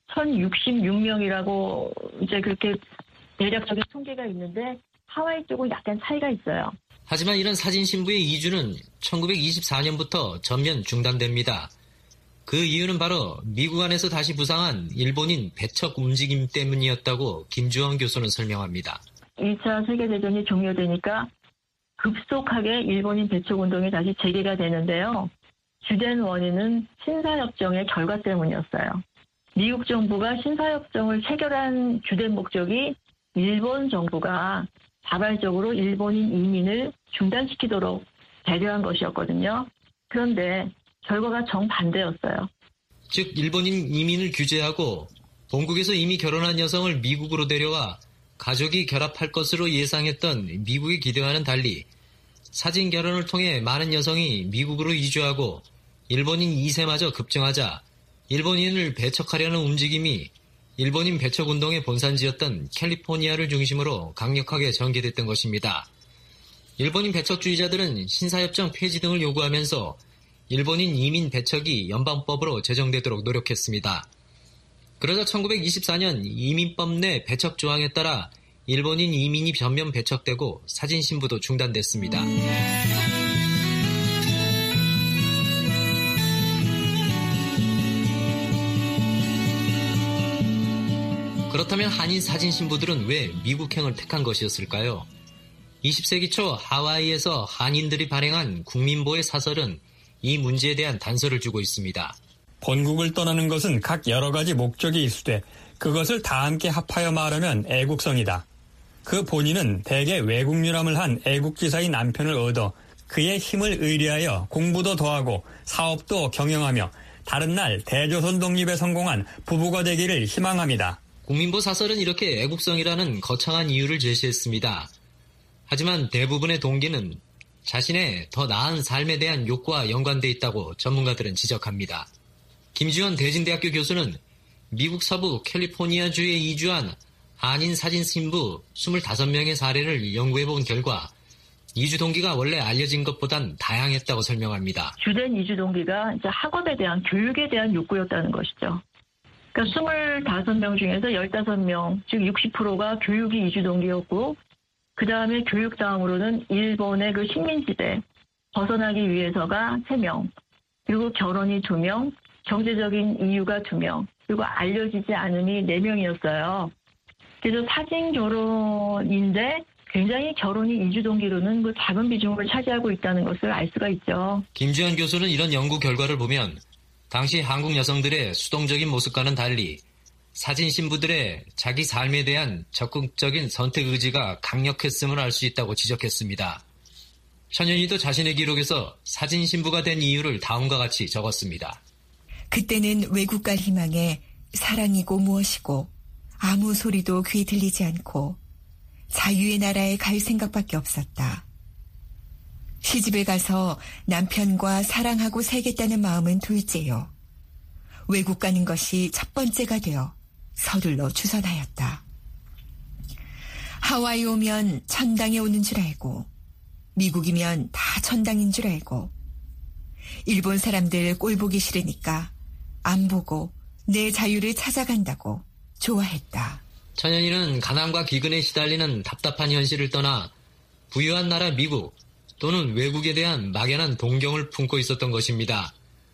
1066명이라고 이제 그렇게 대략적인 통계가 있는데 하와이 쪽은 약간 차이가 있어요. 하지만 이런 사진 신부의 이주는 1924년부터 전면 중단됩니다. 그 이유는 바로 미국 안에서 다시 부상한 일본인 배척 움직임 때문이었다고 김주원 교수는 설명합니다. 2차 세계대전이 종료되니까 급속하게 일본인 배척 운동이 다시 재개가 되는데요. 주된 원인은 신사협정의 결과 때문이었어요. 미국 정부가 신사협정을 체결한 주된 목적이 일본 정부가 자발적으로 일본인 이민을 중단시키도록 배려한 것이었거든요. 그런데 결과가 정반대였어요. 즉 일본인 이민을 규제하고 본국에서 이미 결혼한 여성을 미국으로 데려와 가족이 결합할 것으로 예상했던 미국의 기대와는 달리 사진 결혼을 통해 많은 여성이 미국으로 이주하고 일본인 2세마저 급증하자 일본인을 배척하려는 움직임이 일본인 배척 운동의 본산지였던 캘리포니아를 중심으로 강력하게 전개됐던 것입니다. 일본인 배척주의자들은 신사협정 폐지 등을 요구하면서 일본인 이민 배척이 연방법으로 제정되도록 노력했습니다. 그러자 1924년 이민법 내 배척 조항에 따라 일본인 이민이 전면 배척되고 사진 신부도 중단됐습니다. 그렇다면 한인 사진 신부들은 왜 미국행을 택한 것이었을까요? 20세기 초 하와이에서 한인들이 발행한 국민보의 사설은 이 문제에 대한 단서를 주고 있습니다. 본국을 떠나는 것은 각 여러 가지 목적이 있으되 그것을 다 함께 합하여 말하면 애국성이다. 그 본인은 대개 외국유람을 한 애국지사의 남편을 얻어 그의 힘을 의뢰하여 공부도 더하고 사업도 경영하며 다른 날 대조선 독립에 성공한 부부가 되기를 희망합니다. 국민보 사설은 이렇게 애국성이라는 거창한 이유를 제시했습니다. 하지만 대부분의 동기는 자신의 더 나은 삶에 대한 욕구와 연관돼 있다고 전문가들은 지적합니다. 김지원 대진대학교 교수는 미국 서부 캘리포니아주에 이주한 한인 사진 신부 25명의 사례를 연구해본 결과 이주 동기가 원래 알려진 것보단 다양했다고 설명합니다. 주된 이주 동기가 이제 학업에 대한 교육에 대한 욕구였다는 것이죠. 그러니까 25명 중에서 15명, 즉 60%가 교육이 이주 동기였고 그 다음에 교육 다음으로는 일본의 그 식민지대 벗어나기 위해서가 3명, 그리고 결혼이 2명, 경제적인 이유가 2명, 그리고 알려지지 않음이 4명이었어요. 그래서 사진 결혼인데 굉장히 결혼이 이주 동기로는 그 작은 비중을 차지하고 있다는 것을 알 수가 있죠. 김지현 교수는 이런 연구 결과를 보면 당시 한국 여성들의 수동적인 모습과는 달리 사진 신부들의 자기 삶에 대한 적극적인 선택 의지가 강력했음을 알 수 있다고 지적했습니다. 천연희도 자신의 기록에서 사진 신부가 된 이유를 다음과 같이 적었습니다. 그때는 외국 갈 희망에 사랑이고 무엇이고 아무 소리도 귀에 들리지 않고 자유의 나라에 갈 생각밖에 없었다. 시집에 가서 남편과 사랑하고 살겠다는 마음은 둘째요. 외국 가는 것이 첫 번째가 되어 서둘러 주선하였다. 하와이 오면 천당에 오는 줄 알고 미국이면 다 천당인 줄 알고 일본 사람들 꼴 보기 싫으니까 안 보고 내 자유를 찾아간다고 좋아했다. 천연희는 가난과 기근에 시달리는 답답한 현실을 떠나 부유한 나라 미국 또는 외국에 대한 막연한 동경을 품고 있었던 것입니다.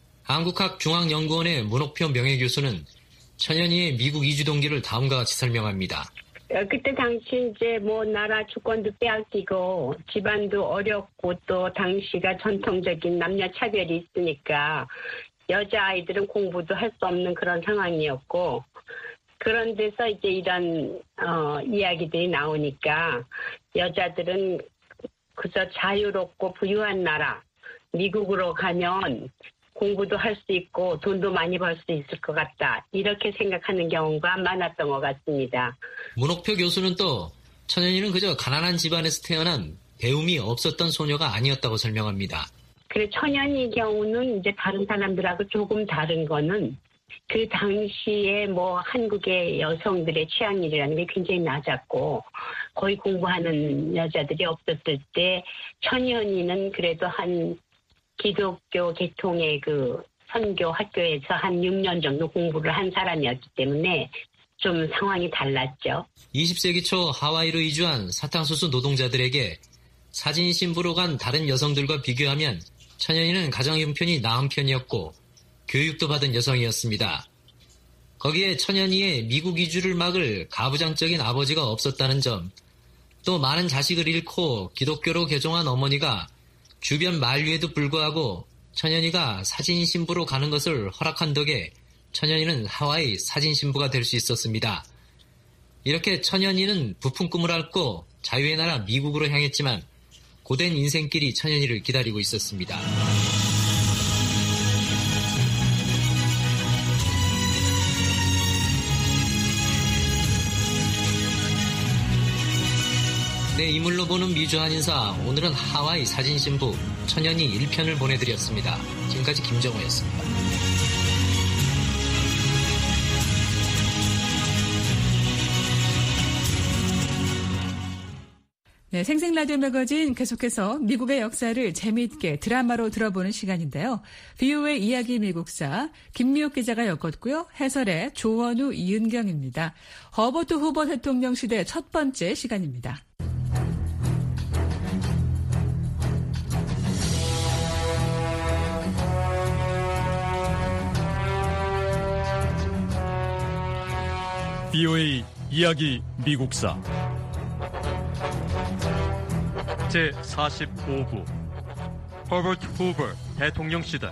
한국학중앙연구원의 문옥표 명예교수는 천연희의 미국 이주 동기를 다음과 같이 설명합니다. 그때 당시 이제 뭐 나라 주권도 빼앗기고 집안도 어렵고 또 당시가 전통적인 남녀 차별이 있으니까 여자아이들은 공부도 할 수 없는 그런 상황이었고 그런 데서 이제 이런 이야기들이 나오니까 여자들은 그저 자유롭고 부유한 나라 미국으로 가면 공부도 할 수 있고 돈도 많이 벌 수 있을 것 같다. 이렇게 생각하는 경우가 많았던 것 같습니다. 문옥표 교수는 또 천연희는 그저 가난한 집안에서 태어난 배움이 없었던 소녀가 아니었다고 설명합니다. 그래 천연희 경우는 이제 다른 사람들하고 조금 다른 거는 그 당시에 뭐 한국의 여성들의 취향률이라는 게 굉장히 낮았고 거의 공부하는 여자들이 없었을 때 천연희는 그래도 한 기독교 계통의 그 선교 학교에서 한 6년 정도 공부를 한 사람이었기 때문에 좀 상황이 달랐죠. 20세기 초 하와이로 이주한 사탕수수 노동자들에게 사진 신부로 간 다른 여성들과 비교하면 천연희는 가정 형편이 나은 편이었고 교육도 받은 여성이었습니다. 거기에 천연희의 미국 이주를 막을 가부장적인 아버지가 없었다는 점, 또 많은 자식을 잃고 기독교로 개종한 어머니가 주변 만류에도 불구하고 천연희가 사진 신부로 가는 것을 허락한 덕에 천연희는 하와이 사진 신부가 될 수 있었습니다. 이렇게 천연희는 부푼 꿈을 앓고 자유의 나라 미국으로 향했지만 고된 인생길이 천연희를 기다리고 있었습니다. 네, 이물로 보는 미주 한인사, 오늘은 하와이 사진 신부 천연희 1편을 보내드렸습니다. 지금까지 김정호였습니다. 네, 생생라디오 매거진 계속해서 미국의 역사를 재미있게 드라마로 들어보는 시간인데요. VOA 이야기 미국사 김미옥 기자가 엮었고요. 해설의 조원우, 이은경입니다. 허버트 후보 대통령 시대 첫 번째 시간입니다. VOA 이야기 미국사 제45부 허버트 후버 대통령 시대.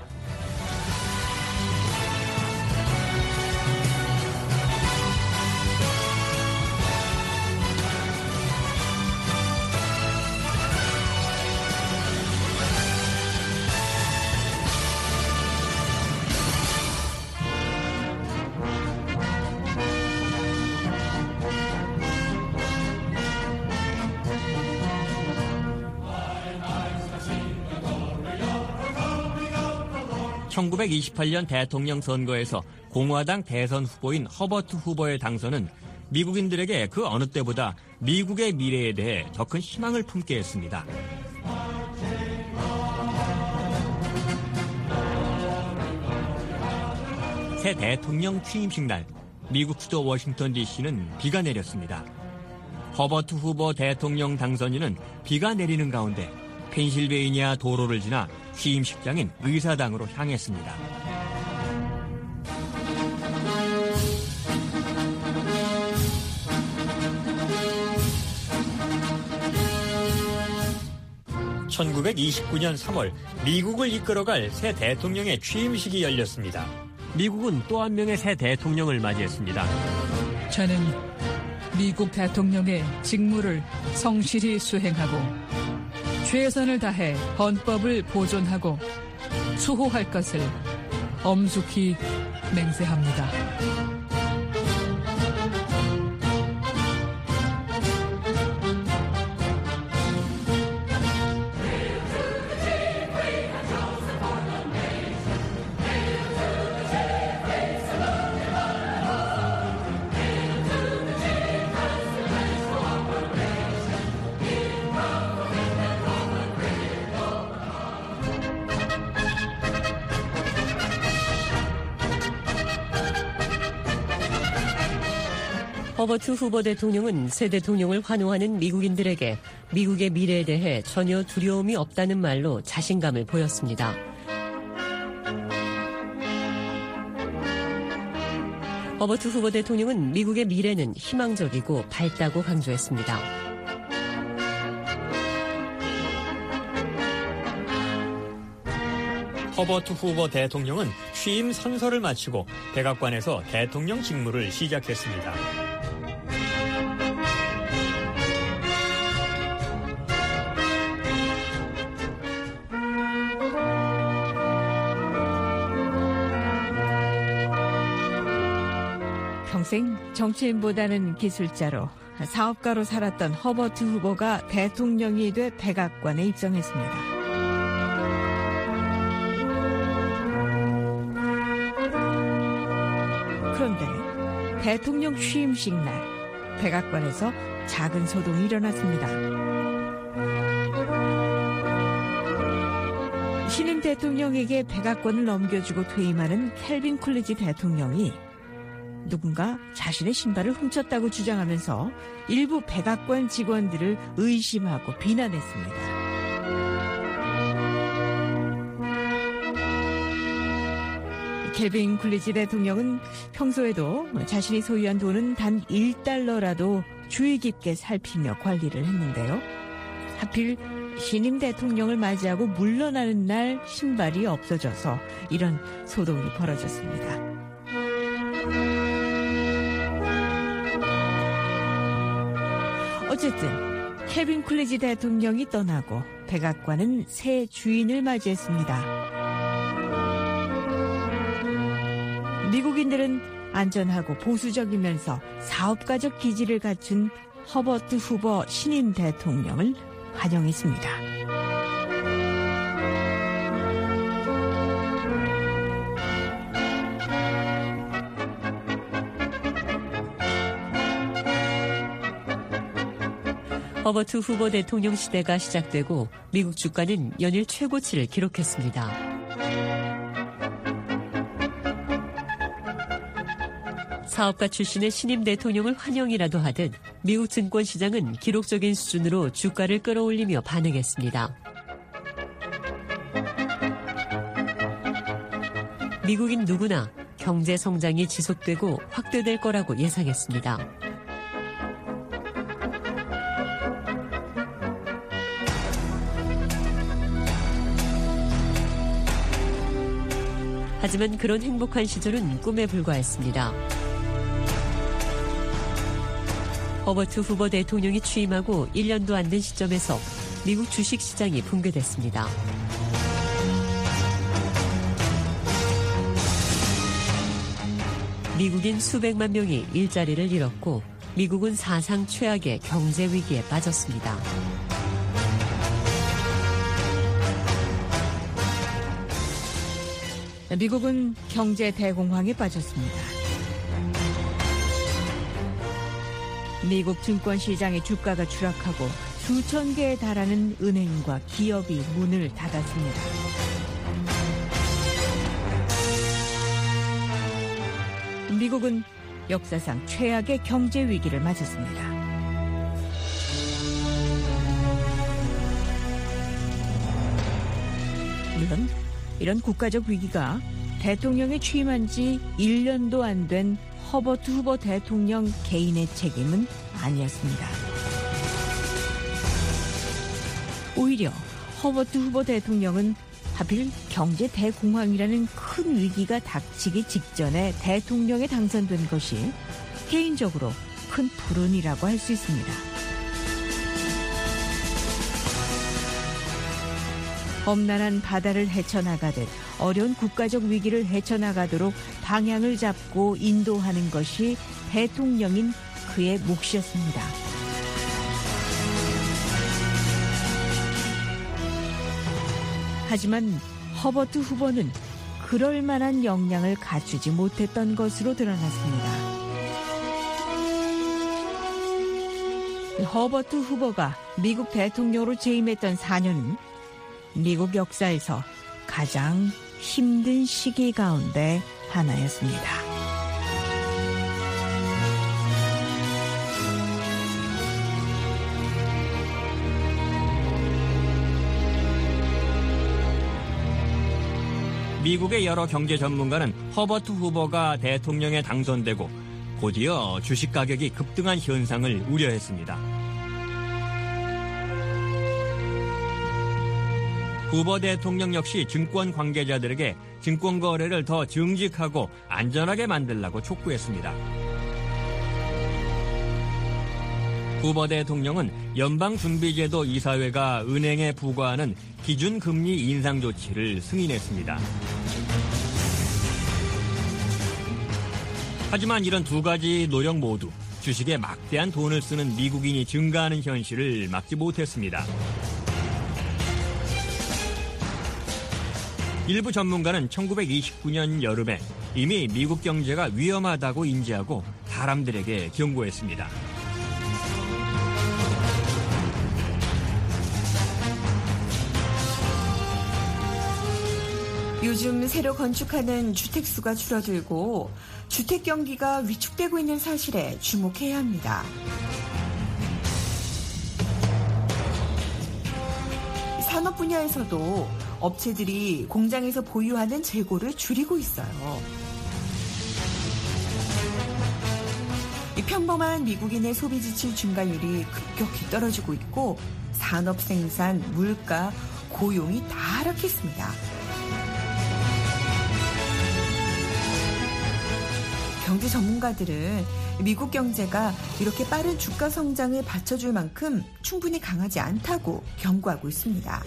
1928년 대통령 선거에서 공화당 대선 후보인 허버트 후보의 당선은 미국인들에게 그 어느 때보다 미국의 미래에 대해 더 큰 희망을 품게 했습니다. 새 대통령 취임식 날 미국 수도 워싱턴 DC는 비가 내렸습니다. 허버트 후보 대통령 당선인은 비가 내리는 가운데 펜실베이니아 도로를 지나 취임식장인 의사당으로 향했습니다. (1929년 3월) 미국을 이끌어갈 새 대통령의 취임식이 열렸습니다. 미국은 또 한 명의 새 대통령을 맞이했습니다. 저는 미국 대통령의 직무를 성실히 수행하고 최선을 다해 헌법을 보존하고 수호할 것을 엄숙히 맹세합니다. 허버트 후보 대통령은 새 대통령을 환호하는 미국인들에게 미국의 미래에 대해 전혀 두려움이 없다는 말로 자신감을 보였습니다. 허버트 후보 대통령은 미국의 미래는 희망적이고 밝다고 강조했습니다. 허버트 후보 대통령은 취임 선서를 마치고 백악관에서 대통령 직무를 시작했습니다. 평생 정치인보다는 기술자로 사업가로 살았던 허버트 후보가 대통령이 돼 백악관에 입성했습니다. 그런데 대통령 취임식 날 백악관에서 작은 소동이 일어났습니다. 신임 대통령에게 백악관을 넘겨주고 퇴임하는 켈빈 쿨리지 대통령이 누군가 자신의 신발을 훔쳤다고 주장하면서 일부 백악관 직원들을 의심하고 비난했습니다. 켈빈 쿨리지 대통령은 평소에도 자신이 소유한 돈은 단 $1라도 주의 깊게 살피며 관리를 했는데요. 하필 신임 대통령을 맞이하고 물러나는 날 신발이 없어져서 이런 소동이 벌어졌습니다. 어쨌든 켈빈 쿨리지 대통령이 떠나고 백악관은 새 주인을 맞이했습니다. 미국인들은 안전하고 보수적이면서 사업가적 기질을 갖춘 허버트 후보 신임 대통령을 환영했습니다. 허버트 후보 대통령 시대가 시작되고 미국 주가는 연일 최고치를 기록했습니다. 사업가 출신의 신임 대통령을 환영이라도 하듯 미국 증권시장은 기록적인 수준으로 주가를 끌어올리며 반응했습니다. 미국인 누구나 경제 성장이 지속되고 확대될 거라고 예상했습니다. 하지만 그런 행복한 시절은 꿈에 불과했습니다. 허버트 후보 대통령이 취임하고 1년도 안 된 시점에서 미국 주식시장이 붕괴됐습니다. 미국인 수백만 명이 일자리를 잃었고 미국은 사상 최악의 경제 위기에 빠졌습니다. 미국은 경제 대공황에 빠졌습니다. 미국 증권시장의 주가가 추락하고 수천 개에 달하는 은행과 기업이 문을 닫았습니다. 미국은 역사상 최악의 경제 위기를 맞았습니다. 물론 이런 국가적 위기가 대통령에 취임한 지 1년도 안 된 허버트 후보 대통령 개인의 책임은 아니었습니다. 오히려 허버트 후보 대통령은 하필 경제 대공황이라는 큰 위기가 닥치기 직전에 대통령에 당선된 것이 개인적으로 큰 불운이라고 할 수 있습니다. 험난한 바다를 헤쳐나가듯 어려운 국가적 위기를 헤쳐나가도록 방향을 잡고 인도하는 것이 대통령인 그의 몫이었습니다. 하지만 허버트 후보는 그럴 만한 역량을 갖추지 못했던 것으로 드러났습니다. 허버트 후보가 미국 대통령으로 재임했던 4년은 미국 역사에서 가장 힘든 시기 가운데 하나였습니다. 미국의 여러 경제 전문가는 허버트 후보가 대통령에 당선되고 곧이어 주식 가격이 급등한 현상을 우려했습니다. 후보 대통령 역시 증권 관계자들에게 증권 거래를 더 정직하고 안전하게 만들라고 촉구했습니다. 후보 대통령은 연방준비제도 이사회가 은행에 부과하는 기준금리 인상 조치를 승인했습니다. 하지만 이런 두 가지 노력 모두 주식에 막대한 돈을 쓰는 미국인이 증가하는 현실을 막지 못했습니다. 일부 전문가는 1929년 여름에 이미 미국 경제가 위험하다고 인지하고 사람들에게 경고했습니다. 요즘 새로 건축하는 주택수가 줄어들고 주택 경기가 위축되고 있는 사실에 주목해야 합니다. 산업 분야에서도 업체들이 공장에서 보유하는 재고를 줄이고 있어요. 평범한 미국인의 소비 지출 증가율이 급격히 떨어지고 있고 산업 생산, 물가, 고용이 다 하락했습니다. 경제 전문가들은 미국 경제가 이렇게 빠른 주가 성장을 받쳐줄 만큼 충분히 강하지 않다고 경고하고 있습니다.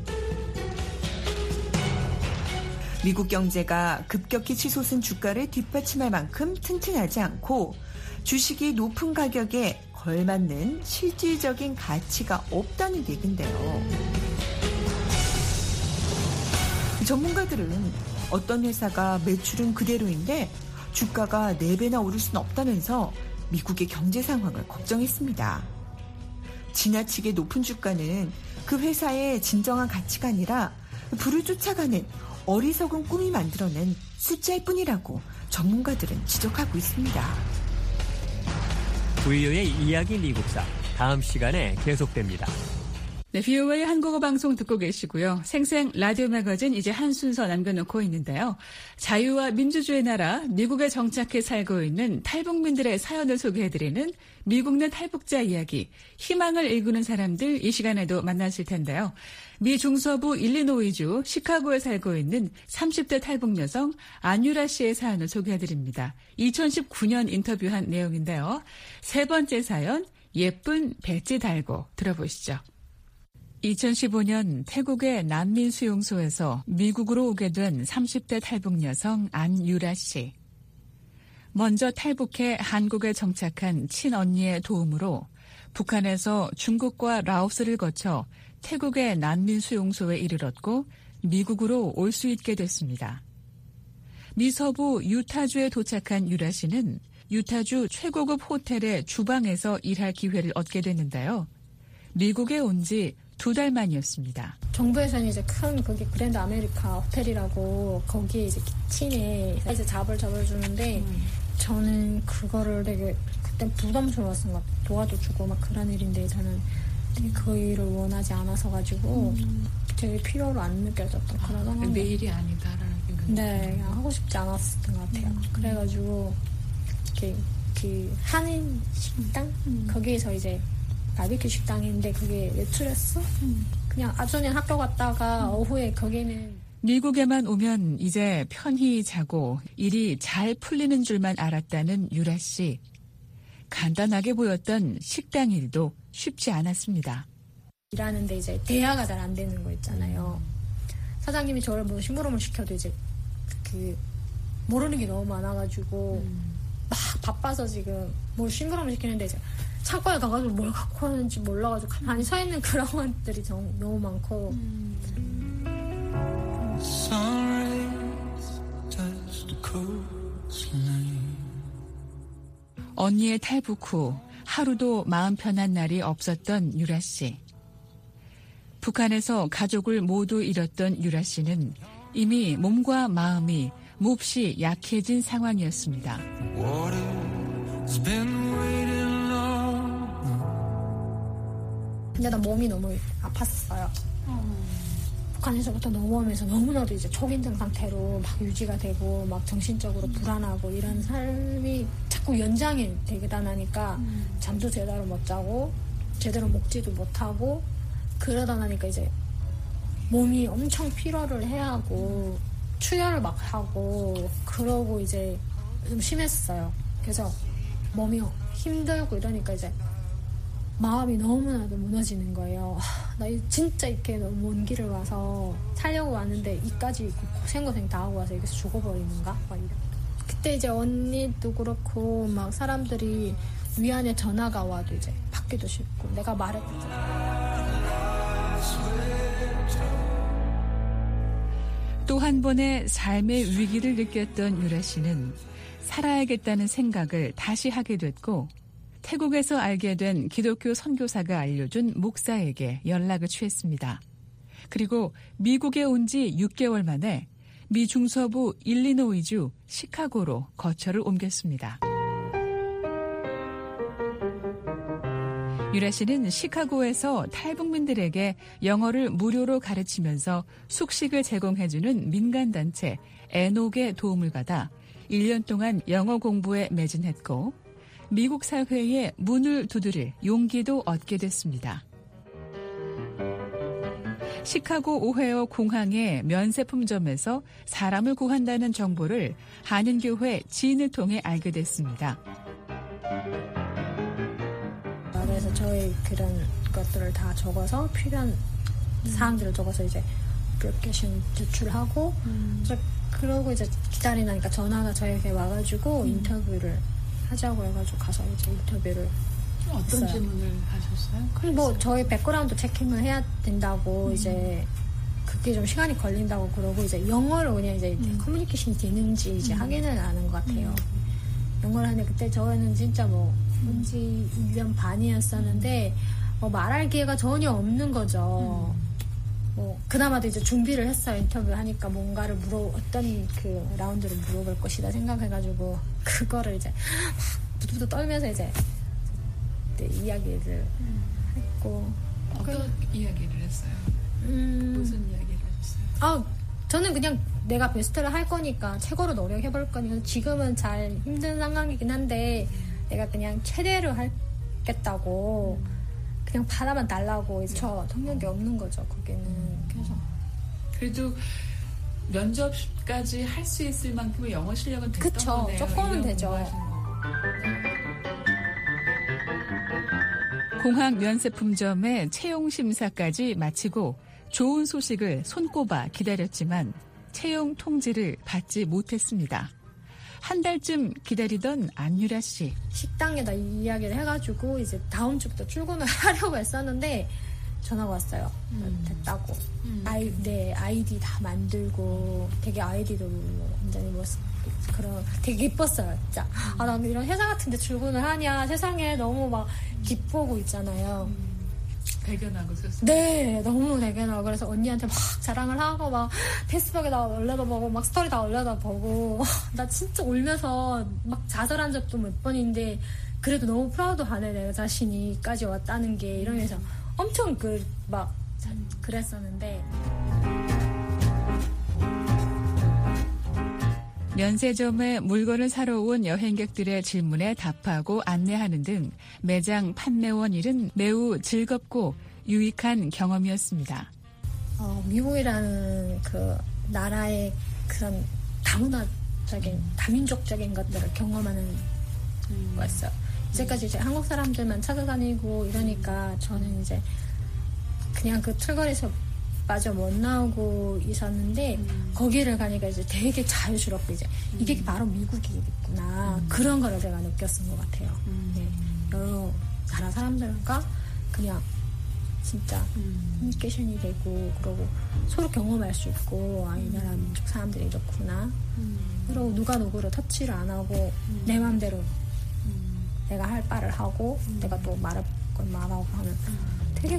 미국 경제가 급격히 치솟은 주가를 뒷받침할 만큼 튼튼하지 않고 주식이 높은 가격에 걸맞는 실질적인 가치가 없다는 얘긴데요. 전문가들은 어떤 회사가 매출은 그대로인데 주가가 4배나 오를 수는 없다면서 미국의 경제 상황을 걱정했습니다. 지나치게 높은 주가는 그 회사의 진정한 가치가 아니라 부를 쫓아가는 어리석은 꿈이 만들어낸 숫자일 뿐이라고 전문가들은 지적하고 있습니다. VOA의 이야기 미국사 다음 시간에 계속됩니다. 네, VOA 한국어 방송 듣고 계시고요. 생생 라디오 매거진 이제 한 순서 남겨놓고 있는데요. 자유와 민주주의 나라 미국에 정착해 살고 있는 탈북민들의 사연을 소개해드리는 미국 내 탈북자 이야기, 희망을 일구는 사람들 이 시간에도 만나실 텐데요. 미 중서부 일리노이주 시카고에 살고 있는 30대 탈북 여성 안유라 씨의 사연을 소개해드립니다. 2019년 인터뷰한 내용인데요. 세 번째 사연, 예쁜 배지 달고 들어보시죠. 2015년 태국의 난민 수용소에서 미국으로 오게 된 30대 탈북 여성 안유라 씨. 먼저 탈북해 한국에 정착한 친언니의 도움으로 북한에서 중국과 라오스를 거쳐 태국의 난민 수용소에 이르렀고 미국으로 올 수 있게 됐습니다. 미서부 유타주에 도착한 유라 씨는 유타주 최고급 호텔의 주방에서 일할 기회를 얻게 됐는데요. 미국에 온 지 2달 만이었습니다. 정부에서는 이제 큰 거기 그랜드 아메리카 호텔이라고 거기에 이제 키친에 이제 잡을 주는데 저는 그거를 되게 그때 부담스러웠던 것 같아요. 도와도 막 그런 일인데 저는 되게 그 일을 원하지 않아서 가지고 되게 필요로 안 느껴졌던 그런 상황. 내 일이 아니다라는 생각이. 네, 그냥 하고 싶지 않았던 것 같아요. 그래가지고 이렇게 그 한인 식당 거기에서 이제 바비큐 식당인데 그게 외출했어? 그냥 아주는 학교 갔다가 오후에 거기는 미국에만 오면 이제 편히 자고 일이 잘 풀리는 줄만 알았다는 유라 씨. 간단하게 보였던 식당 일도 쉽지 않았습니다. 일하는데 이제 대화가 잘 안 되는 거 있잖아요. 사장님이 저를 뭐 심부름을 시켜도 이제 그 모르는 게 너무 많아가지고 막 바빠서 지금 뭘 심부름을 시키는데 이제 창고에 가가지고 뭘 갖고 왔는지 몰라가지고 가만히 서 있는 그런 것들이 너무 많고. 언니의 탈북 후 하루도 마음 편한 날이 없었던 유라 씨. 북한에서 가족을 모두 잃었던 유라 씨는 이미 몸과 마음이 몹시 약해진 상황이었습니다. 근데 나 몸이 너무 아팠어요. 북한에서부터 넘어오면서 너무나도 이제 초긴장 상태로 막 유지가 되고 막 정신적으로 불안하고 이런 삶이 자꾸 연장이 되다 나니까 잠도 제대로 못 자고 제대로 먹지도 못하고 그러다 나니까 이제 몸이 엄청 피로를 해야 하고 출혈을 막 하고 그러고 이제 좀 심했어요. 그래서 몸이 힘들고 이러니까 이제 마음이 너무나도 무너지는 거예요. 나 진짜 이렇게 너무 먼 길을 와서 살려고 왔는데 이까지 고생 다 하고 와서 여기서 죽어버리는가? 막 이래. 그때 이제 언니도 그렇고 막 사람들이 위안에 전화가 와도 이제 받기도 싫고 내가 말했잖아. 또 한 번의 삶의 위기를 느꼈던 유라 씨는 살아야겠다는 생각을 다시 하게 됐고 태국에서 알게 된 기독교 선교사가 알려준 목사에게 연락을 취했습니다. 그리고 미국에 온 지 6개월 만에 미 중서부 일리노이주 시카고로 거처를 옮겼습니다. 유라 씨는 시카고에서 탈북민들에게 영어를 무료로 가르치면서 숙식을 제공해주는 민간단체 에녹의 도움을 받아 1년 동안 영어 공부에 매진했고 미국 사회에 문을 두드릴 용기도 얻게 됐습니다. 시카고 오헤어 공항의 면세품점에서 사람을 구한다는 정보를 한인교회 지인을 통해 알게 됐습니다. 그래서 저희 그런 것들을 다 적어서 필요한 사항들을 적어서 이제 애플리케이션 제출하고 그러고 이제 기다리니까 전화가 저에게 와가지고 인터뷰를 하자고 해가지고 가서 이제 인터뷰를 어떤 했어요. 질문을 하셨어요? 그럼 뭐 저희 백그라운드 체킹을 해야 된다고 이제 그게 좀 시간이 걸린다고 그러고 이제 영어를 그냥 이제 커뮤니케이션이 되는지 이제 확인을 하는 것 같아요. 영어를 하는데 그때 저는 진짜 뭐 온지 1년 반이었었는데 뭐 말할 기회가 전혀 없는 거죠. 뭐 그나마도 이제 준비를 했어요. 인터뷰 하니까 뭔가를 어떤 그 라운드를 물어볼 것이다 생각해가지고 그거를 이제 막 부들부들 떨면서 이제 그때 이야기를 했고. 어떤 이야기를 했어요? 무슨 이야기를 하셨어요? 저는 그냥 내가 베스트를 할 거니까 최고로 노력해볼 거니까 지금은 잘 힘든 상황이긴 한데 내가 그냥 최대로 하겠다고 그냥 바라만 달라고 이제 저 통역이 없는 거죠 거기는. 그래도 면접까지 할 수 있을 만큼의 영어 실력은 됐던 그쵸, 거네요. 조금은 되죠. 공항 면세품점의 채용 심사까지 마치고 좋은 소식을 손꼽아 기다렸지만 채용 통지를 받지 못했습니다. 한 달쯤 기다리던 안유라 씨. 식당에다 이야기를 해가지고 이제 다음 주부터 출근을 하려고 했었는데 전화가 왔어요. 됐다고. 내 아이디 다 만들고 되게 아이디도 완전히 그런 되게 기뻤어요, 진짜. 아, 난 이런 회사 같은데 출근을 하냐. 세상에 너무 막 기쁘고 있잖아요. 대견하고 좋습니다. 네, 너무 대견하고. 그래서 언니한테 막 자랑을 하고, 막 페이스북에 다 올려다보고, 막 스토리 다 올려다보고. 나 진짜 울면서 막 좌절한 적도 몇 번인데, 그래도 너무 프라우드하네, 내 자신이까지 왔다는 게, 이러면서 엄청 그랬었는데. 면세점에 물건을 사러 온 여행객들의 질문에 답하고 안내하는 등 매장 판매원 일은 매우 즐겁고 유익한 경험이었습니다. 미국이라는 그 나라의 그런 다문화적인, 다민족적인 것들을 경험하는 거였어요. 이제까지 이제 한국 사람들만 찾아다니고 이러니까 저는 이제 그냥 그 틀거리에서 마저 못 나오고 있었는데 거기를 가니까 이제 되게 자유스럽고 이제 이게 바로 미국이겠구나 그런 거를 제가 느꼈던 것 같아요. 네. 여러 나라 사람들과 그냥 진짜 커뮤니케이션이 되고 그러고 서로 경험할 수 있고 이 나라 민족 사람들이 이렇구나. 그리고 누가 누구를 터치를 안 하고 내 맘대로 내가 할 바를 하고 내가 또 말할 걸 말하고 하면 되게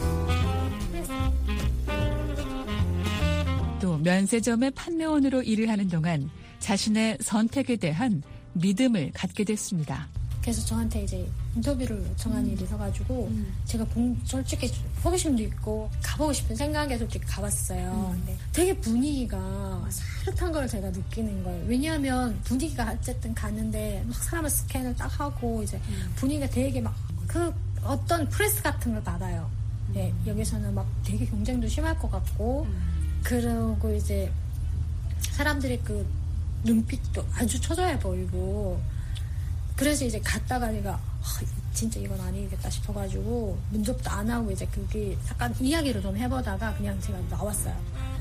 또 면세점의 판매원으로 일을 하는 동안 자신의 선택에 대한 믿음을 갖게 됐습니다. 그래서 저한테 이제 인터뷰를 요청한 일이 있어가지고 제가 솔직히 호기심도 있고 가보고 싶은 생각에 솔직히 가봤어요. 근데 되게 분위기가 사릇한 걸 제가 느끼는 거예요. 왜냐하면 분위기가 어쨌든 갔는데 막 사람을 스캔을 딱 하고 이제 분위기가 되게 막 그 어떤 프레스 같은 걸 받아요. 네, 여기서는 막 되게 경쟁도 심할 것 같고 그러고 이제 사람들의 그 눈빛도 아주 처절해 보이고 그래서 이제 갔다가 내가 진짜 이건 아니겠다 싶어가지고 면접도 안 하고 이제 그게 잠깐 이야기를 좀 해보다가 그냥 제가 나왔어요.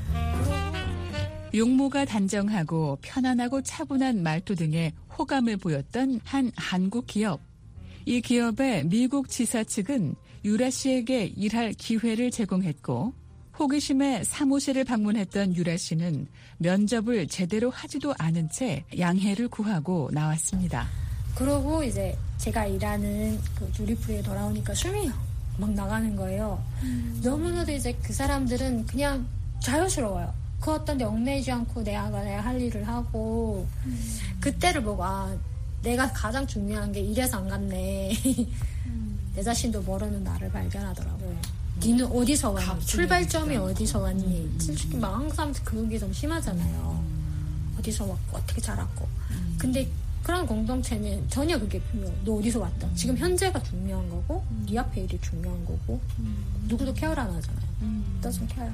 용모가 단정하고 편안하고 차분한 말투 등의 호감을 보였던 한 한국 기업. 이 기업의 미국 지사 측은 유라 씨에게 일할 기회를 제공했고 호기심에 사무실을 방문했던 유라 씨는 면접을 제대로 하지도 않은 채 양해를 구하고 나왔습니다. 그러고 이제 제가 일하는 그 두리프에 돌아오니까 숨이 막 나가는 거예요. 너무나도 이제 그 사람들은 그냥 자유스러워요. 그 어떤 데 얽매이지 않고 내가 할 일을 하고 그때를 보고 내가 가장 중요한 게 이래서 안 갔네. 내 자신도 모르는 나를 발견하더라고요. 니는 어디서 왔니? 출발점이 어디서 왔니? 솔직히 막 한국 사람들 그게 좀 심하잖아요. 어디서 왔고 어떻게 자랐고. 근데 그런 공동체는 전혀 그게 너 어디서 왔다. 지금 현재가 중요한 거고 네 앞에 일이 중요한 거고 누구도 케어를 안 하잖아요. doesn't care.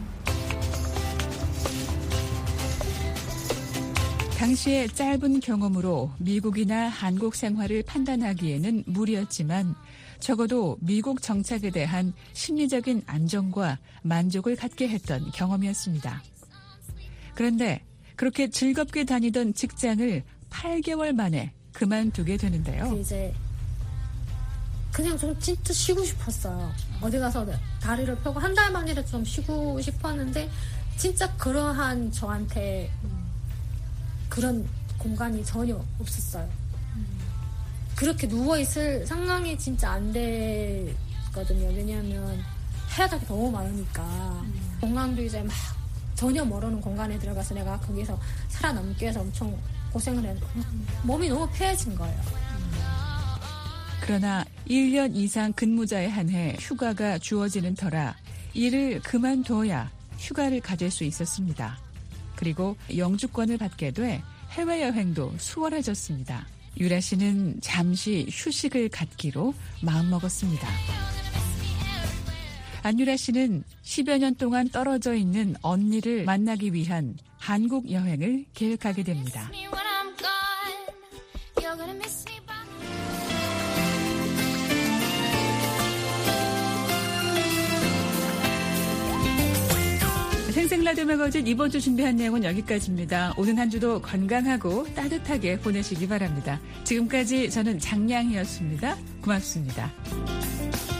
당시의 짧은 경험으로 미국이나 한국 생활을 판단하기에는 무리였지만 적어도 미국 정착에 대한 심리적인 안정과 만족을 갖게 했던 경험이었습니다. 그런데 그렇게 즐겁게 다니던 직장을 8개월 만에 그만두게 되는데요. 이제 그냥 좀 진짜 쉬고 싶었어요. 어디 가서 다리를 펴고 한 달 만이라도 좀 쉬고 싶었는데 진짜 그러한 저한테 그런 공간이 전혀 없었어요. 그렇게 누워있을 상황이 진짜 안 되거든요. 왜냐하면 해야 될 게 너무 많으니까. 공간도 이제 막 전혀 모르는 공간에 들어가서 내가 거기서 살아남기 위해서 엄청 고생을 했는데 몸이 너무 폐해진 거예요. 그러나 1년 이상 근무자에 한해 휴가가 주어지는 터라 일을 그만둬야 휴가를 가질 수 있었습니다. 그리고 영주권을 받게 돼 해외여행도 수월해졌습니다. 유라 씨는 잠시 휴식을 갖기로 마음먹었습니다. 안유라 씨는 10여 년 동안 떨어져 있는 언니를 만나기 위한 한국 여행을 계획하게 됩니다. 생생라디오 매거진 이번 주 준비한 내용은 여기까지입니다. 오는 한 주도 건강하고 따뜻하게 보내시기 바랍니다. 지금까지 저는 장량이었습니다. 고맙습니다.